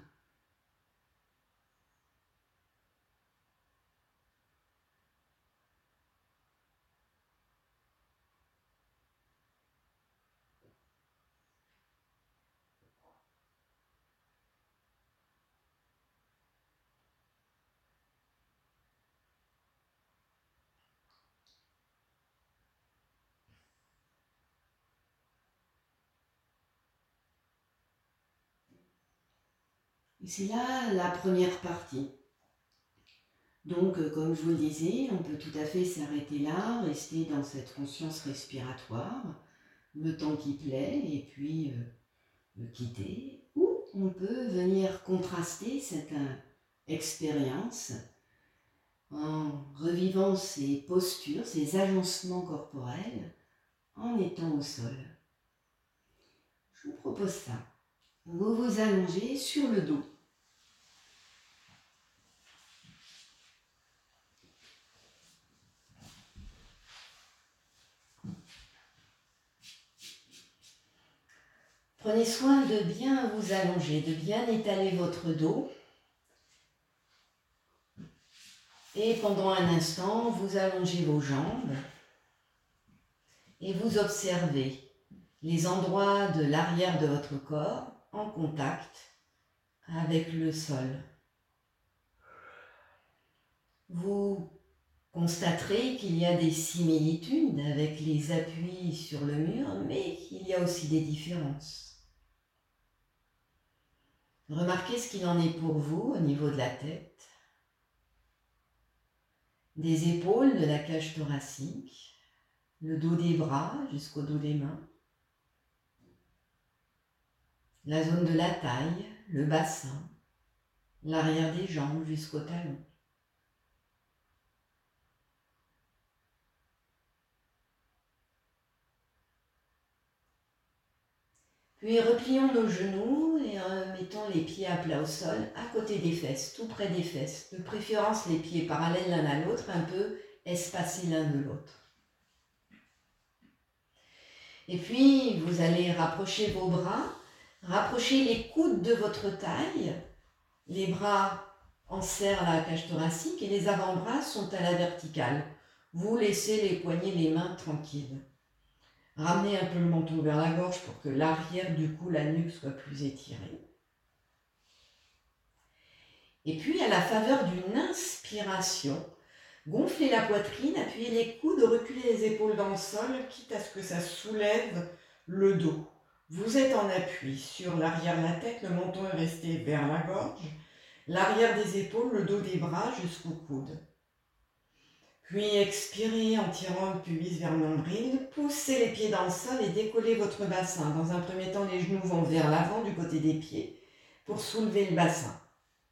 Et c'est là la première partie. Donc, comme je vous le disais, on peut tout à fait s'arrêter là, rester dans cette conscience respiratoire, le temps qui plaît, et puis euh, le quitter. Ou on peut venir contraster cette euh, expérience en revivant ces postures, ces agencements corporels, en étant au sol. Je vous propose ça. Vous vous allongez sur le dos. Prenez soin de bien vous allonger, de bien étaler votre dos. Et pendant un instant, vous allongez vos jambes et vous observez les endroits de l'arrière de votre corps en contact avec le sol. Vous constaterez qu'il y a des similitudes avec les appuis sur le mur, mais qu'il y a aussi des différences. Remarquez ce qu'il en est pour vous au niveau de la tête, des épaules, de la cage thoracique, le dos des bras jusqu'au dos des mains, la zone de la taille, le bassin, l'arrière des jambes jusqu'au talon. Puis replions nos genoux et mettons les pieds à plat au sol, à côté des fesses, tout près des fesses. De préférence les pieds parallèles l'un à l'autre, un peu espacés l'un de l'autre. Et puis vous allez rapprocher vos bras, rapprocher les coudes de votre taille. Les bras enserrent la cage thoracique et les avant-bras sont à la verticale. Vous laissez les poignets, les mains tranquilles. Ramenez un peu le menton vers la gorge pour que l'arrière du cou, la nuque soit plus étirée. Et puis, à la faveur d'une inspiration, gonflez la poitrine, appuyez les coudes, reculez les épaules dans le sol, quitte à ce que ça soulève le dos. Vous êtes en appui sur l'arrière de la tête, le menton est resté vers la gorge, l'arrière des épaules, le dos des bras jusqu'au coude. Puis expirez en tirant le pubis vers le nombril, poussez les pieds dans le sol et décollez votre bassin. Dans un premier temps, les genoux vont vers l'avant du côté des pieds pour soulever le bassin.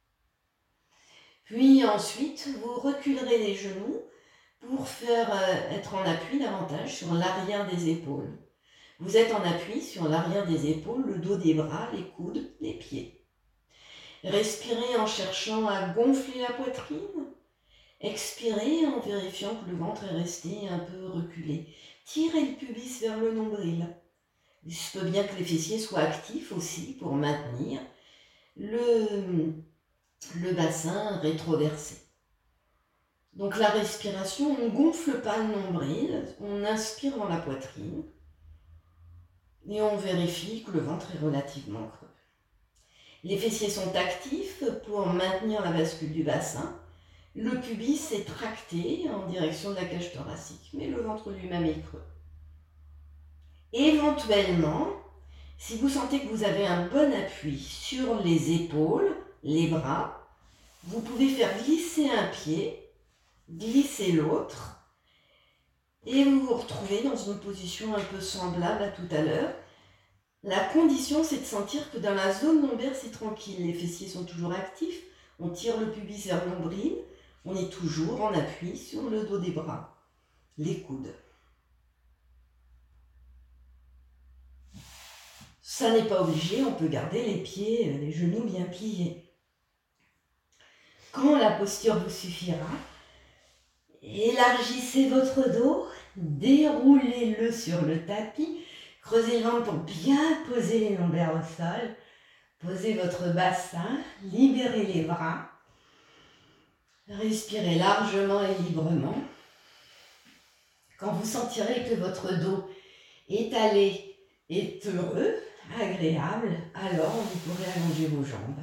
Puis ensuite, vous reculerez les genoux pour faire euh, être en appui davantage sur l'arrière des épaules. Vous êtes en appui sur l'arrière des épaules, le dos des bras, les coudes, les pieds. Respirez en cherchant à gonfler la poitrine. Expirez en vérifiant que le ventre est resté un peu reculé. Tirez le pubis vers le nombril. Il se peut bien que les fessiers soient actifs aussi pour maintenir le, le bassin rétroversé. Donc la respiration, on ne gonfle pas le nombril, on inspire dans la poitrine et on vérifie que le ventre est relativement creux. Les fessiers sont actifs pour maintenir la bascule du bassin. Le pubis est tracté en direction de la cage thoracique, mais le ventre lui-même est creux. Éventuellement, si vous sentez que vous avez un bon appui sur les épaules, les bras, vous pouvez faire glisser un pied, glisser l'autre, et vous vous retrouvez dans une position un peu semblable à tout à l'heure. La condition, c'est de sentir que dans la zone lombaire, c'est tranquille. Les fessiers sont toujours actifs, on tire le pubis vers le nombril, on est toujours en appui sur le dos des bras, les coudes. Ça n'est pas obligé, on peut garder les pieds, les genoux bien pliés. Quand la posture vous suffira, élargissez votre dos, déroulez-le sur le tapis, creusez le ventre pour bien poser les lombaires au sol, posez votre bassin, libérez les bras, respirez largement et librement. Quand vous sentirez que votre dos étalé est heureux, agréable, alors vous pourrez allonger vos jambes.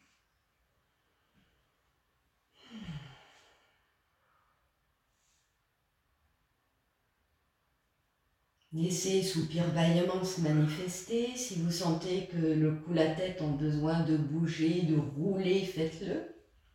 Laissez soupir bâillement se manifester. Si vous sentez que le cou, la tête ont besoin de bouger, de rouler, faites-le.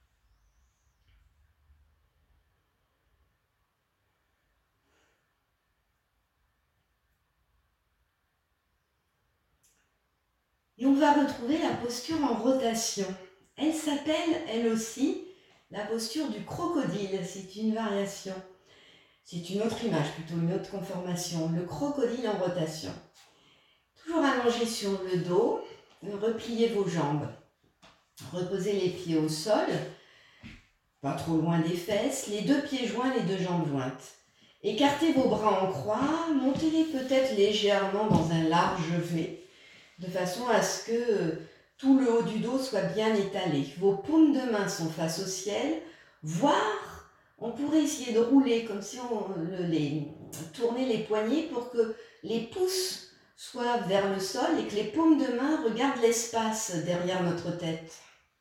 Et on va retrouver la posture en rotation. Elle s'appelle, elle aussi, la posture du crocodile. C'est une variation. C'est une autre image, plutôt une autre conformation. Le crocodile en rotation. Toujours allongé sur le dos, repliez vos jambes. Reposez les pieds au sol, pas trop loin des fesses, les deux pieds joints, les deux jambes jointes. Écartez vos bras en croix, montez-les peut-être légèrement dans un large V, de façon à ce que tout le haut du dos soit bien étalé. Vos paumes de main sont face au ciel, voire on pourrait essayer de rouler comme si on les, tournait les poignets pour que les pouces soient vers le sol et que les paumes de main regardent l'espace derrière notre tête.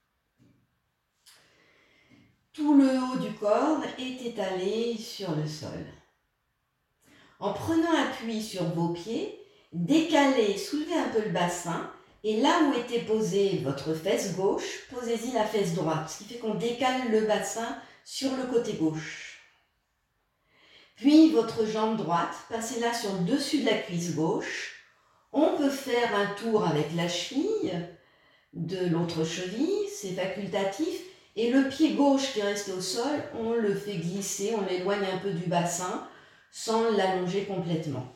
Tout le haut du corps est étalé sur le sol. En prenant appui sur vos pieds, décalez, soulevez un peu le bassin et là où était posée votre fesse gauche, posez-y la fesse droite, ce qui fait qu'on décale le bassin sur le côté gauche. Puis votre jambe droite, passez-la sur le dessus de la cuisse gauche. On peut faire un tour avec la cheville de l'autre cheville, c'est facultatif. Et le pied gauche qui est resté au sol, on le fait glisser, on l'éloigne un peu du bassin sans l'allonger complètement.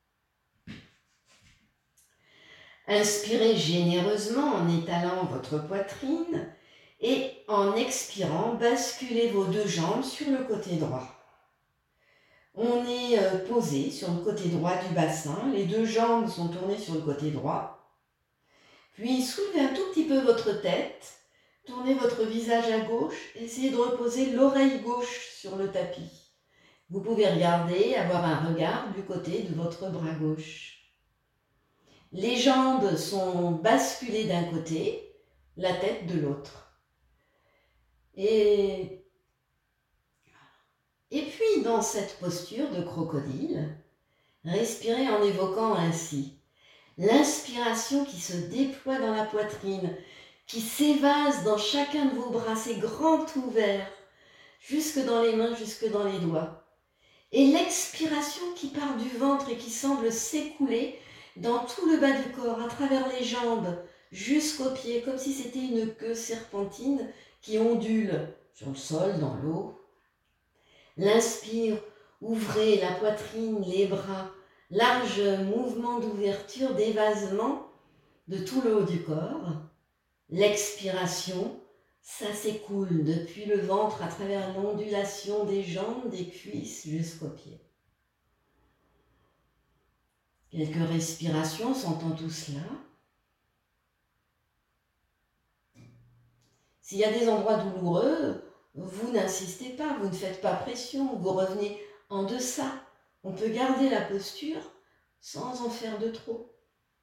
Inspirez généreusement en étalant votre poitrine et en expirant, basculez vos deux jambes sur le côté droit. On est posé sur le côté droit du bassin, les deux jambes sont tournées sur le côté droit. Puis soulevez un tout petit peu votre tête. Tournez votre visage à gauche, essayez de reposer l'oreille gauche sur le tapis. Vous pouvez regarder, avoir un regard du côté de votre bras gauche. Les jambes sont basculées d'un côté, la tête de l'autre. Et... Et puis dans cette posture de crocodile, respirez en évoquant ainsi l'inspiration qui se déploie dans la poitrine, qui s'évase dans chacun de vos bras, c'est grand ouvert, jusque dans les mains, jusque dans les doigts. Et l'expiration qui part du ventre et qui semble s'écouler dans tout le bas du corps, à travers les jambes, jusqu'aux pieds, comme si c'était une queue serpentine qui ondule sur le sol, dans l'eau. L'inspire, ouvrez la poitrine, les bras, large mouvement d'ouverture, d'évasement de tout le haut du corps. L'expiration, ça s'écoule depuis le ventre à travers l'ondulation des jambes, des cuisses jusqu'aux pieds. Quelques respirations, on s'entend tout cela. S'il y a des endroits douloureux, vous n'insistez pas, vous ne faites pas pression, vous revenez en deçà. On peut garder la posture sans en faire de trop.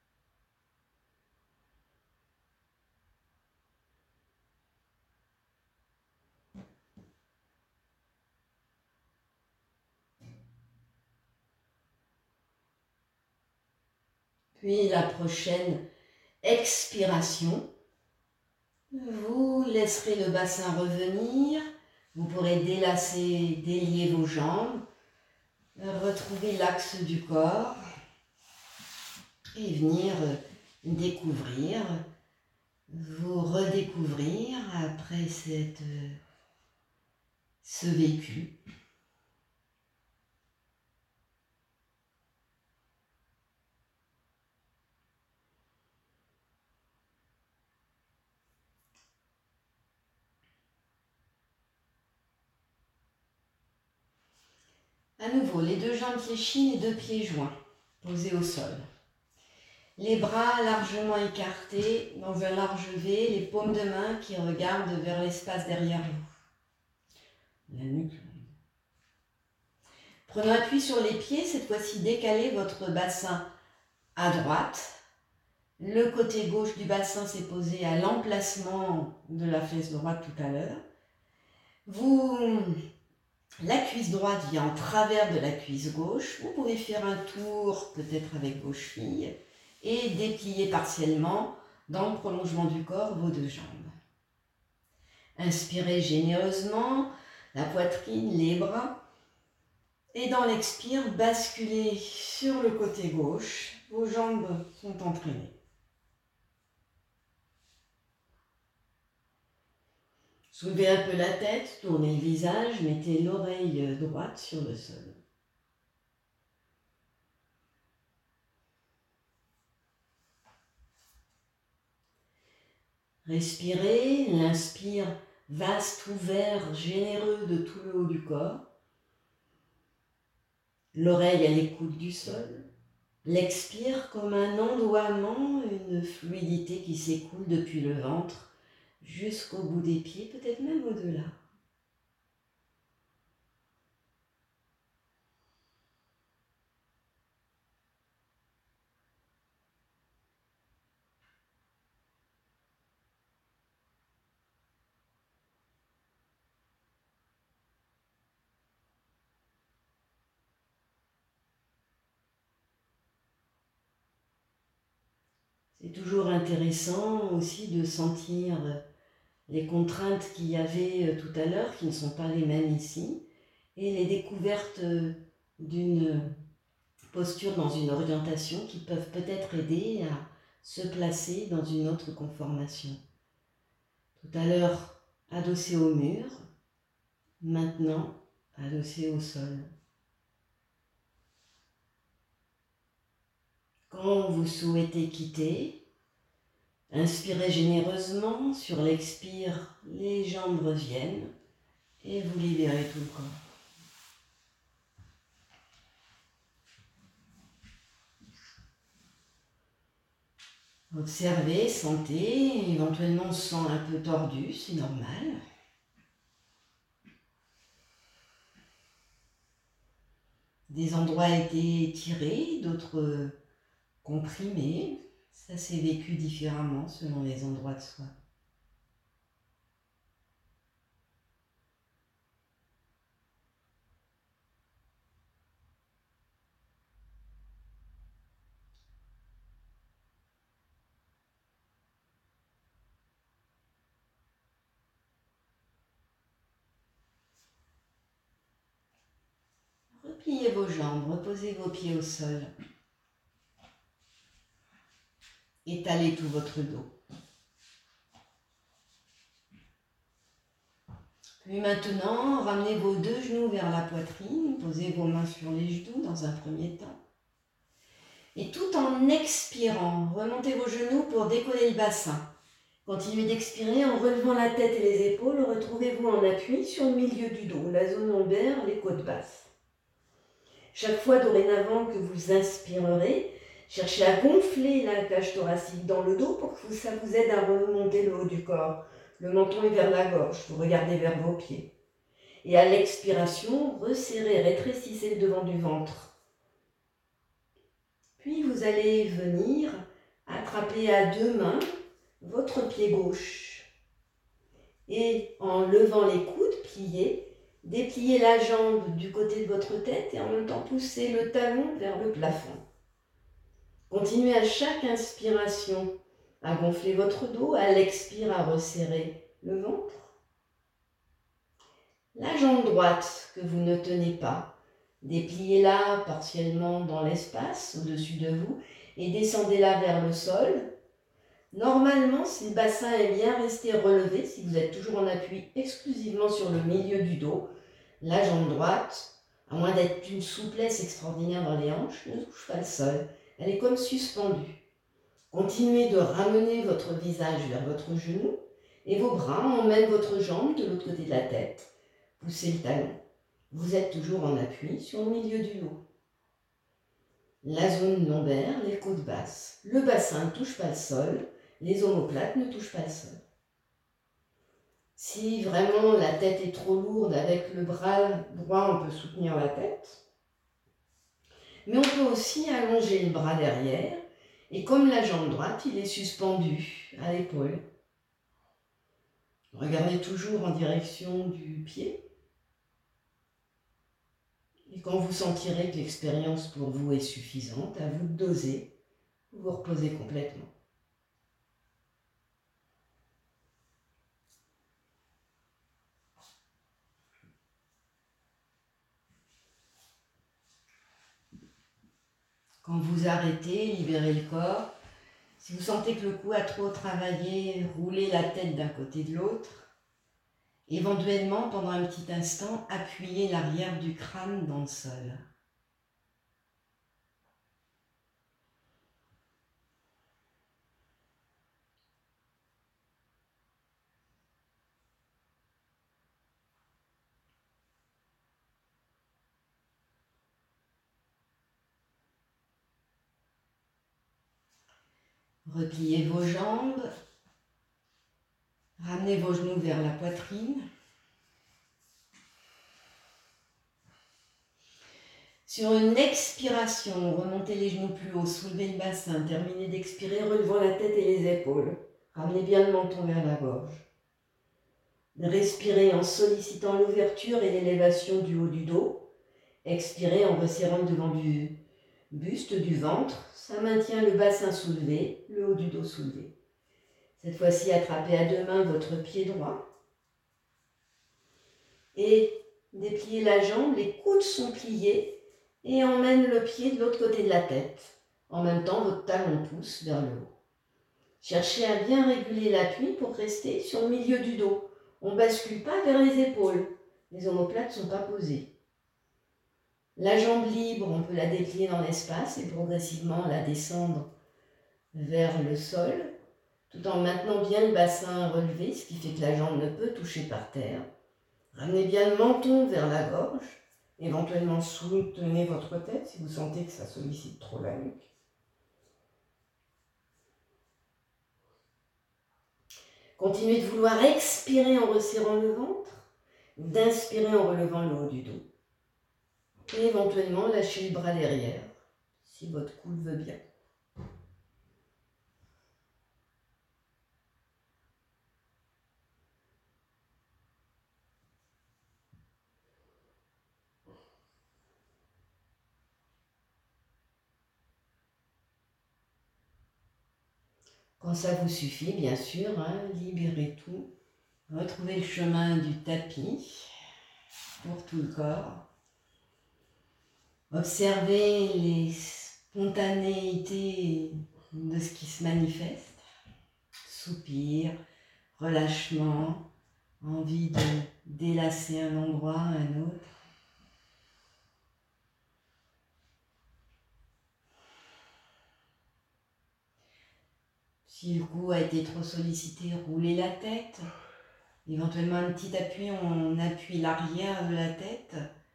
Puis la prochaine expiration, vous laisserez le bassin revenir, vous pourrez délasser, délier vos jambes, retrouver l'axe du corps et venir découvrir, vous redécouvrir après cette, ce vécu. À nouveau, les deux jambes fléchies, les deux pieds joints, posés au sol. Les bras largement écartés dans un large V, les paumes de main qui regardent vers l'espace derrière vous. La nuque. Prenons appui sur les pieds, cette fois-ci décalez votre bassin à droite. Le côté gauche du bassin s'est posé à l'emplacement de la fesse droite tout à l'heure. Vous... La cuisse droite vient en travers de la cuisse gauche. Vous pouvez faire un tour, peut-être avec vos chevilles, et déplier partiellement, dans le prolongement du corps, vos deux jambes. Inspirez généreusement, la poitrine, les bras. Et dans l'expire, basculez sur le côté gauche. Vos jambes sont entraînées. Soulevez un peu la tête, tournez le visage, mettez l'oreille droite sur le sol. Respirez, l'inspire vaste, ouvert, généreux de tout le haut du corps. L'oreille à l'écoute du sol. L'expire comme un ondoiement, une fluidité qui s'écoule depuis le ventre jusqu'au bout des pieds, peut-être même au-delà. C'est toujours intéressant aussi de sentir les contraintes qu'il y avait tout à l'heure, qui ne sont pas les mêmes ici, et les découvertes d'une posture dans une orientation qui peuvent peut-être aider à se placer dans une autre conformation. Tout à l'heure, adossé au mur, maintenant, adossé au sol. Quand vous souhaitez quitter, inspirez généreusement, sur l'expire, les jambes reviennent et vous libérez tout le corps. Observez, sentez, éventuellement on se sent un peu tordu, c'est normal. Des endroits étaient étirés, d'autres comprimés. Ça s'est vécu différemment selon les endroits de soi. Repliez vos jambes, reposez vos pieds au sol. Étalez tout votre dos. Puis maintenant, ramenez vos deux genoux vers la poitrine, posez vos mains sur les genoux dans un premier temps. Et tout en expirant, remontez vos genoux pour décoller le bassin. Continuez d'expirer en relevant la tête et les épaules. Retrouvez-vous en appui sur le milieu du dos, la zone lombaire, les côtes basses. Chaque fois dorénavant que vous inspirerez, cherchez à gonfler la cage thoracique dans le dos pour que ça vous aide à remonter le haut du corps. Le menton est vers la gorge, vous regardez vers vos pieds. Et à l'expiration, resserrez, rétrécissez le devant du ventre. Puis vous allez venir attraper à deux mains votre pied gauche. Et en levant les coudes, pliez, dépliez la jambe du côté de votre tête et en même temps poussez le talon vers le plafond. Continuez à chaque inspiration à gonfler votre dos, à l'expire à resserrer le ventre. La jambe droite que vous ne tenez pas, dépliez-la partiellement dans l'espace au-dessus de vous et descendez-la vers le sol. Normalement, si le bassin est bien resté relevé, si vous êtes toujours en appui exclusivement sur le milieu du dos, la jambe droite, à moins d'être d'une souplesse extraordinaire dans les hanches, ne touche pas le sol. Elle est comme suspendue. Continuez de ramener votre visage vers votre genou et vos bras emmènent votre jambe de l'autre côté de la tête. Poussez le talon. Vous êtes toujours en appui sur le milieu du dos. La zone lombaire, les côtes basses. Le bassin ne touche pas le sol. Les omoplates ne touchent pas le sol. Si vraiment la tête est trop lourde, avec le bras droit, on peut soutenir la tête. Mais on peut aussi allonger le bras derrière. Et comme la jambe droite, il est suspendu à l'épaule. Regardez toujours en direction du pied. Et quand vous sentirez que l'expérience pour vous est suffisante, à vous de doser, vous vous reposez complètement. Quand vous arrêtez, libérez le corps. Si vous sentez que le cou a trop travaillé, roulez la tête d'un côté de l'autre. Éventuellement, pendant un petit instant, appuyez l'arrière du crâne dans le sol. Repliez vos jambes, ramenez vos genoux vers la poitrine. Sur une expiration, remontez les genoux plus haut, soulevez le bassin, terminez d'expirer, relevant la tête et les épaules. Ramenez bien le menton vers la gorge. Respirez en sollicitant l'ouverture et l'élévation du haut du dos. Expirez en resserrant le devant du buste, du ventre. Ça maintient le bassin soulevé, le haut du dos soulevé. Cette fois-ci, attrapez à deux mains votre pied droit. Et dépliez la jambe, les coudes sont pliés. Et emmène le pied de l'autre côté de la tête. En même temps, votre talon pousse vers le haut. Cherchez à bien réguler l'appui pour rester sur le milieu du dos. On ne bascule pas vers les épaules. Les omoplates ne sont pas posées. La jambe libre, on peut la déplier dans l'espace et progressivement la descendre vers le sol, tout en maintenant bien le bassin relevé, ce qui fait que la jambe ne peut toucher par terre. Ramenez bien le menton vers la gorge. Éventuellement, soutenez votre tête si vous sentez que ça sollicite trop la nuque. Continuez de vouloir expirer en resserrant le ventre, d'inspirer en relevant le haut du dos. Et éventuellement, lâchez le bras derrière, si votre cou le veut bien. Quand ça vous suffit, bien sûr, hein, libérez tout. Retrouvez le chemin du tapis pour tout le corps. Observez les spontanéités de ce qui se manifeste. Soupir, relâchement, envie de délasser un endroit, un autre. Si le cou a été trop sollicité, roulez la tête. Éventuellement un petit appui, on appuie l'arrière de la tête.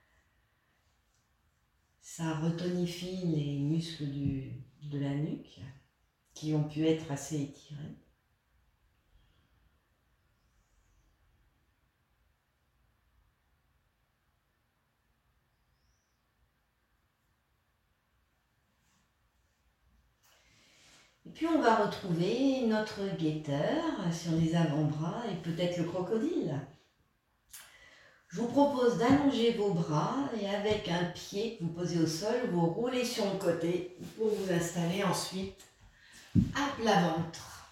Ça retonifie les muscles du, de la nuque qui ont pu être assez étirés. Et puis on va retrouver notre guetteur sur les avant-bras et peut-être le crocodile. Je vous propose d'allonger vos bras et avec un pied que vous posez au sol, vous roulez sur le côté pour vous installer ensuite à plat ventre.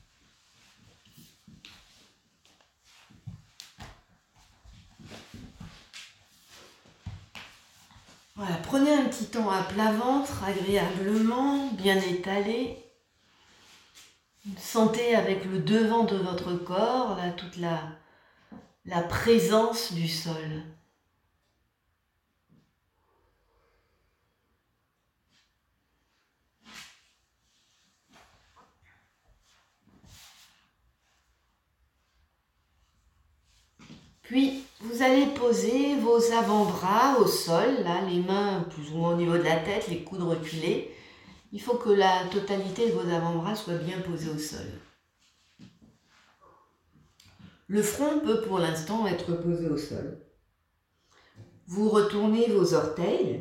Voilà, prenez un petit temps à plat ventre, agréablement, bien étalé. Sentez avec le devant de votre corps là, toute la, la présence du sol. Puis, vous allez poser vos avant-bras au sol, là, les mains plus ou moins au niveau de la tête, les coudes reculés. Il faut que la totalité de vos avant-bras soit bien posée au sol. Le front peut pour l'instant être posé au sol. Vous retournez vos orteils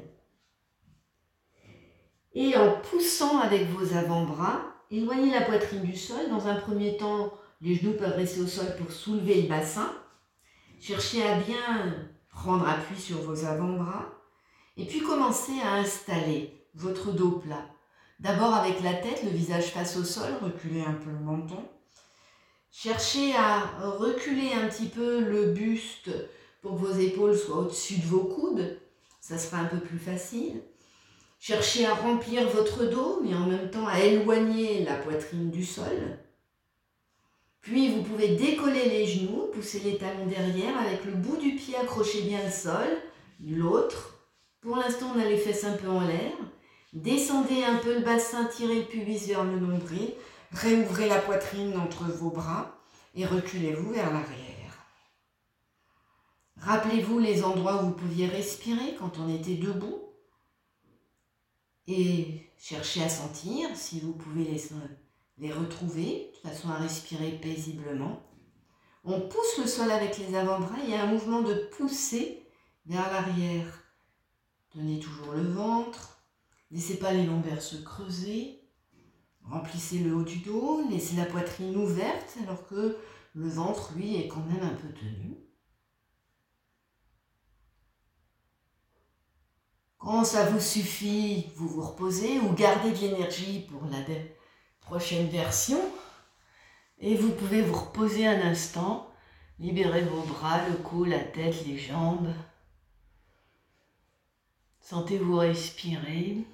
et en poussant avec vos avant-bras, éloignez la poitrine du sol. Dans un premier temps, les genoux peuvent rester au sol pour soulever le bassin. Cherchez à bien prendre appui sur vos avant-bras et puis commencez à installer votre dos plat. D'abord avec la tête, le visage face au sol, reculez un peu le menton. Cherchez à reculer un petit peu le buste pour que vos épaules soient au-dessus de vos coudes. Ça sera un peu plus facile. Cherchez à remplir votre dos, mais en même temps à éloigner la poitrine du sol. Puis vous pouvez décoller les genoux, pousser les talons derrière avec le bout du pied accroché bien le sol, l'autre. Pour l'instant, on a les fesses un peu en l'air. Descendez un peu le bassin, tirez le pubis vers le nombril. Réouvrez la poitrine entre vos bras et reculez-vous vers l'arrière. Rappelez-vous les endroits où vous pouviez respirer quand on était debout. Et cherchez à sentir si vous pouvez les, les retrouver, de façon à respirer paisiblement. On pousse le sol avec les avant-bras, il y a un mouvement de poussée vers l'arrière. Tenez toujours le ventre, laissez pas les lombaires se creuser. Remplissez le haut du dos, laissez la poitrine ouverte alors que le ventre, lui, est quand même un peu tenu. Quand ça vous suffit, vous vous reposez ou gardez de l'énergie pour la prochaine version. Et vous pouvez vous reposer un instant, libérez vos bras, le cou, la tête, les jambes. Sentez-vous respirer.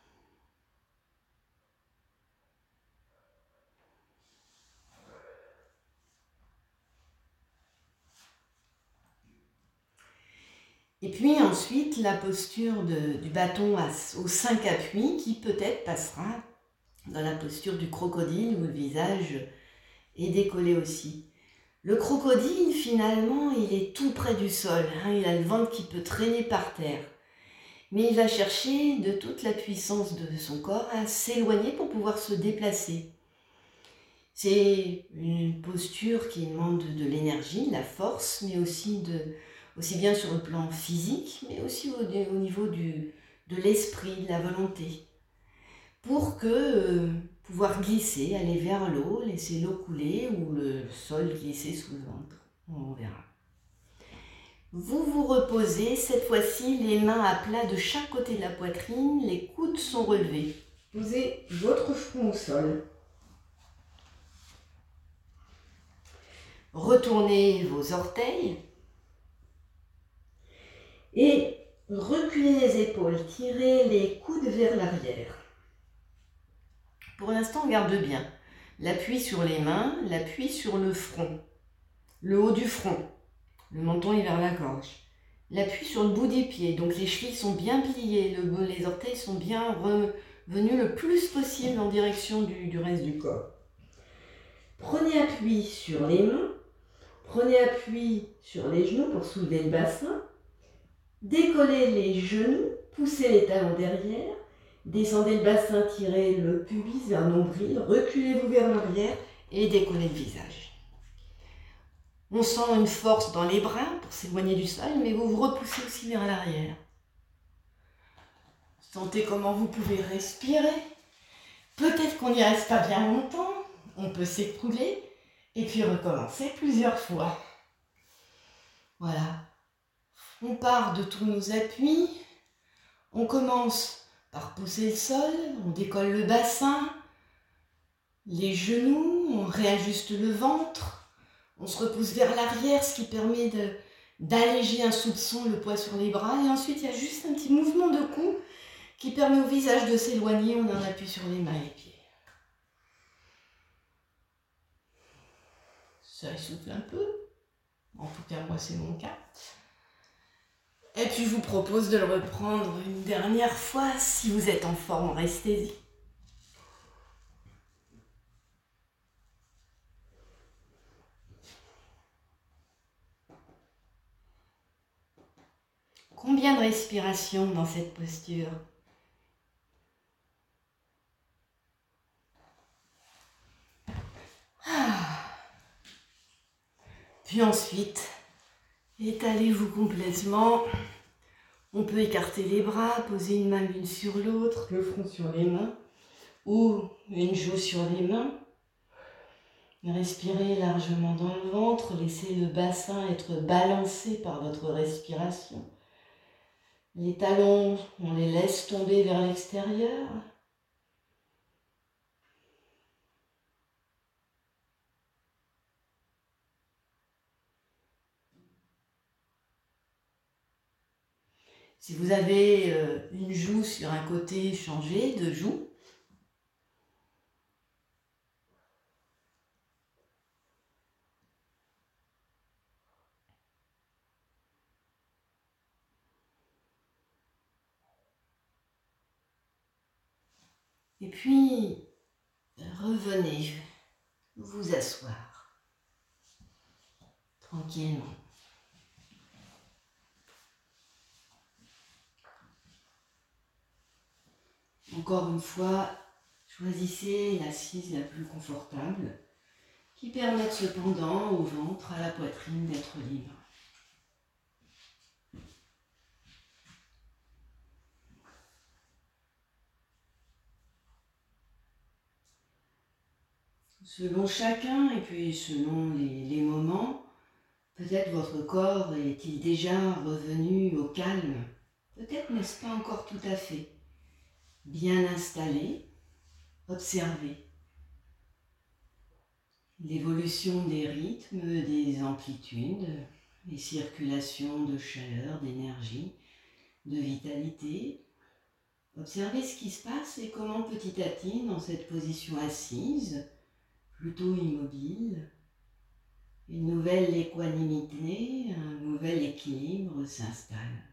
Et puis ensuite, la posture de, du bâton à, aux cinq appuis qui peut-être passera dans la posture du crocodile où le visage est décollé aussi. Le crocodile, finalement, il est tout près du sol. Hein, il a le ventre qui peut traîner par terre. Mais il va chercher de toute la puissance de son corps à s'éloigner pour pouvoir se déplacer. C'est une posture qui demande de l'énergie, de la force, mais aussi de... aussi bien sur le plan physique, mais aussi au, au niveau du, de l'esprit, de la volonté, pour que euh, pouvoir glisser, aller vers l'eau, laisser l'eau couler ou le sol glisser sous le ventre. On verra. Vous vous reposez, cette fois-ci, les mains à plat de chaque côté de la poitrine, les coudes sont relevés. Posez votre front au sol. Retournez vos orteils. Et reculez les épaules, tirez les coudes vers l'arrière. Pour l'instant, on garde bien l'appui sur les mains, l'appui sur le front, le haut du front, le menton est vers la gorge. L'appui sur le bout des pieds, donc les chevilles sont bien pliées, le, les orteils sont bien revenus le plus possible en direction du, du reste du corps. Prenez appui sur les mains, prenez appui sur les genoux pour soulever le bassin, décollez les genoux, poussez les talons derrière, descendez le bassin, tirez le pubis vers le nombril, reculez-vous vers l'arrière et décollez le visage. On sent une force dans les bras pour s'éloigner du sol, mais vous vous repoussez aussi vers l'arrière. Sentez comment vous pouvez respirer. Peut-être qu'on n'y reste pas bien longtemps, on peut s'écrouler et puis recommencer plusieurs fois. Voilà. On part de tous nos appuis. On commence par pousser le sol, on décolle le bassin, les genoux, on réajuste le ventre, on se repousse vers l'arrière, ce qui permet de, d'alléger un soupçon le poids sur les bras. Et ensuite, il y a juste un petit mouvement de cou qui permet au visage de s'éloigner. On en appuie sur les mains et les pieds. Ça essouffle un peu. En tout cas, moi, c'est mon cas. Et puis, je vous propose de le reprendre une dernière fois si vous êtes en forme en resthésie. Combien de respirations dans cette posture? Ah. Puis ensuite, étalez-vous complètement. On peut écarter les bras, poser une main l'une sur l'autre, le front sur les mains, ou une joue sur les mains. Respirez largement dans le ventre, laissez le bassin être balancé par votre respiration. Les talons, on les laisse tomber vers l'extérieur. Si vous avez euh, une joue sur un côté, changez de joue. Et puis, revenez vous asseoir tranquillement. Encore une fois, choisissez l'assise la plus confortable qui permette cependant au ventre, à la poitrine d'être libre. Selon chacun et puis selon les, les moments, peut-être votre corps est-il déjà revenu au calme, peut-être n'est-ce pas encore tout à fait. Bien installé, observez l'évolution des rythmes, des amplitudes, les circulations de chaleur, d'énergie, de vitalité. Observez ce qui se passe et comment petit à petit, dans cette position assise, plutôt immobile, une nouvelle équanimité, un nouvel équilibre s'installe.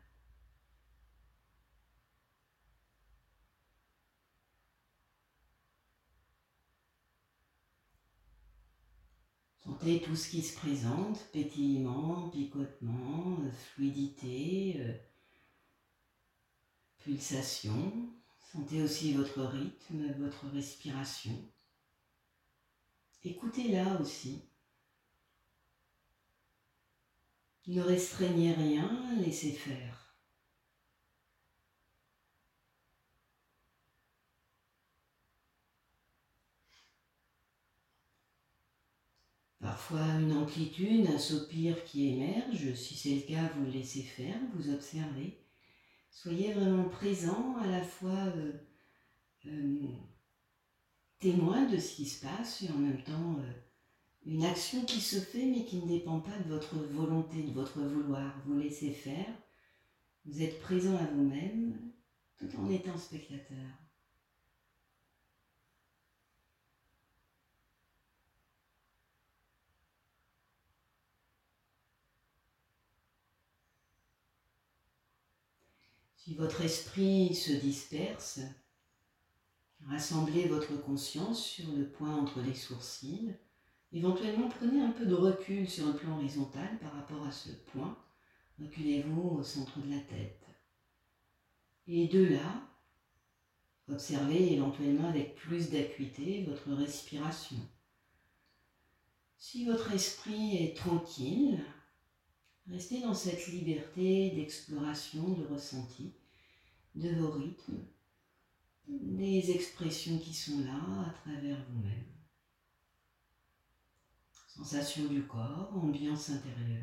Sentez tout ce qui se présente, pétillement, picotement, fluidité, euh, pulsation. Sentez aussi votre rythme, votre respiration. Écoutez-la aussi. Ne restreignez rien, laissez faire. Parfois une amplitude, un soupir qui émerge, si c'est le cas, vous le laissez faire, vous observez. Soyez vraiment présent, à la fois euh, euh, témoin de ce qui se passe et en même temps euh, une action qui se fait mais qui ne dépend pas de votre volonté, de votre vouloir. Vous laissez faire, vous êtes présent à vous-même tout en étant spectateur. Si votre esprit se disperse, rassemblez votre conscience sur le point entre les sourcils, Éventuellement, prenez un peu de recul sur le plan horizontal par rapport à ce point. Reculez-vous au centre de la tête. Et de là, observez éventuellement avec plus d'acuité votre respiration. Si votre esprit est tranquille, restez dans cette liberté d'exploration, de ressenti, de vos rythmes, des expressions qui sont là à travers vous-même. Sensation du corps, ambiance intérieure.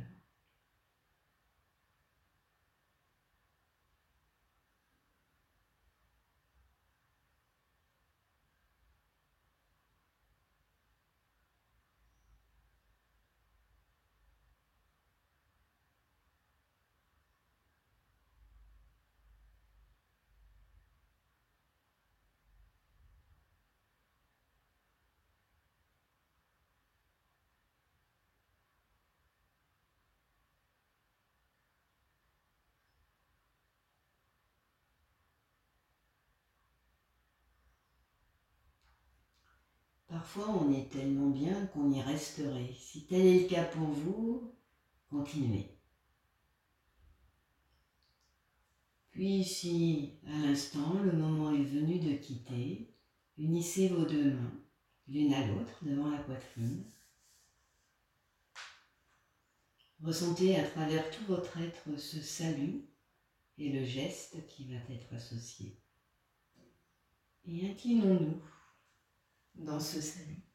Parfois, on est tellement bien qu'on y resterait. Si tel est le cas pour vous, continuez. Puis, si à l'instant, le moment est venu de quitter, unissez vos deux mains, l'une à l'autre, devant la poitrine. Ressentez à travers tout votre être ce salut et le geste qui va être associé. Et inclinons-nous dans ce salut.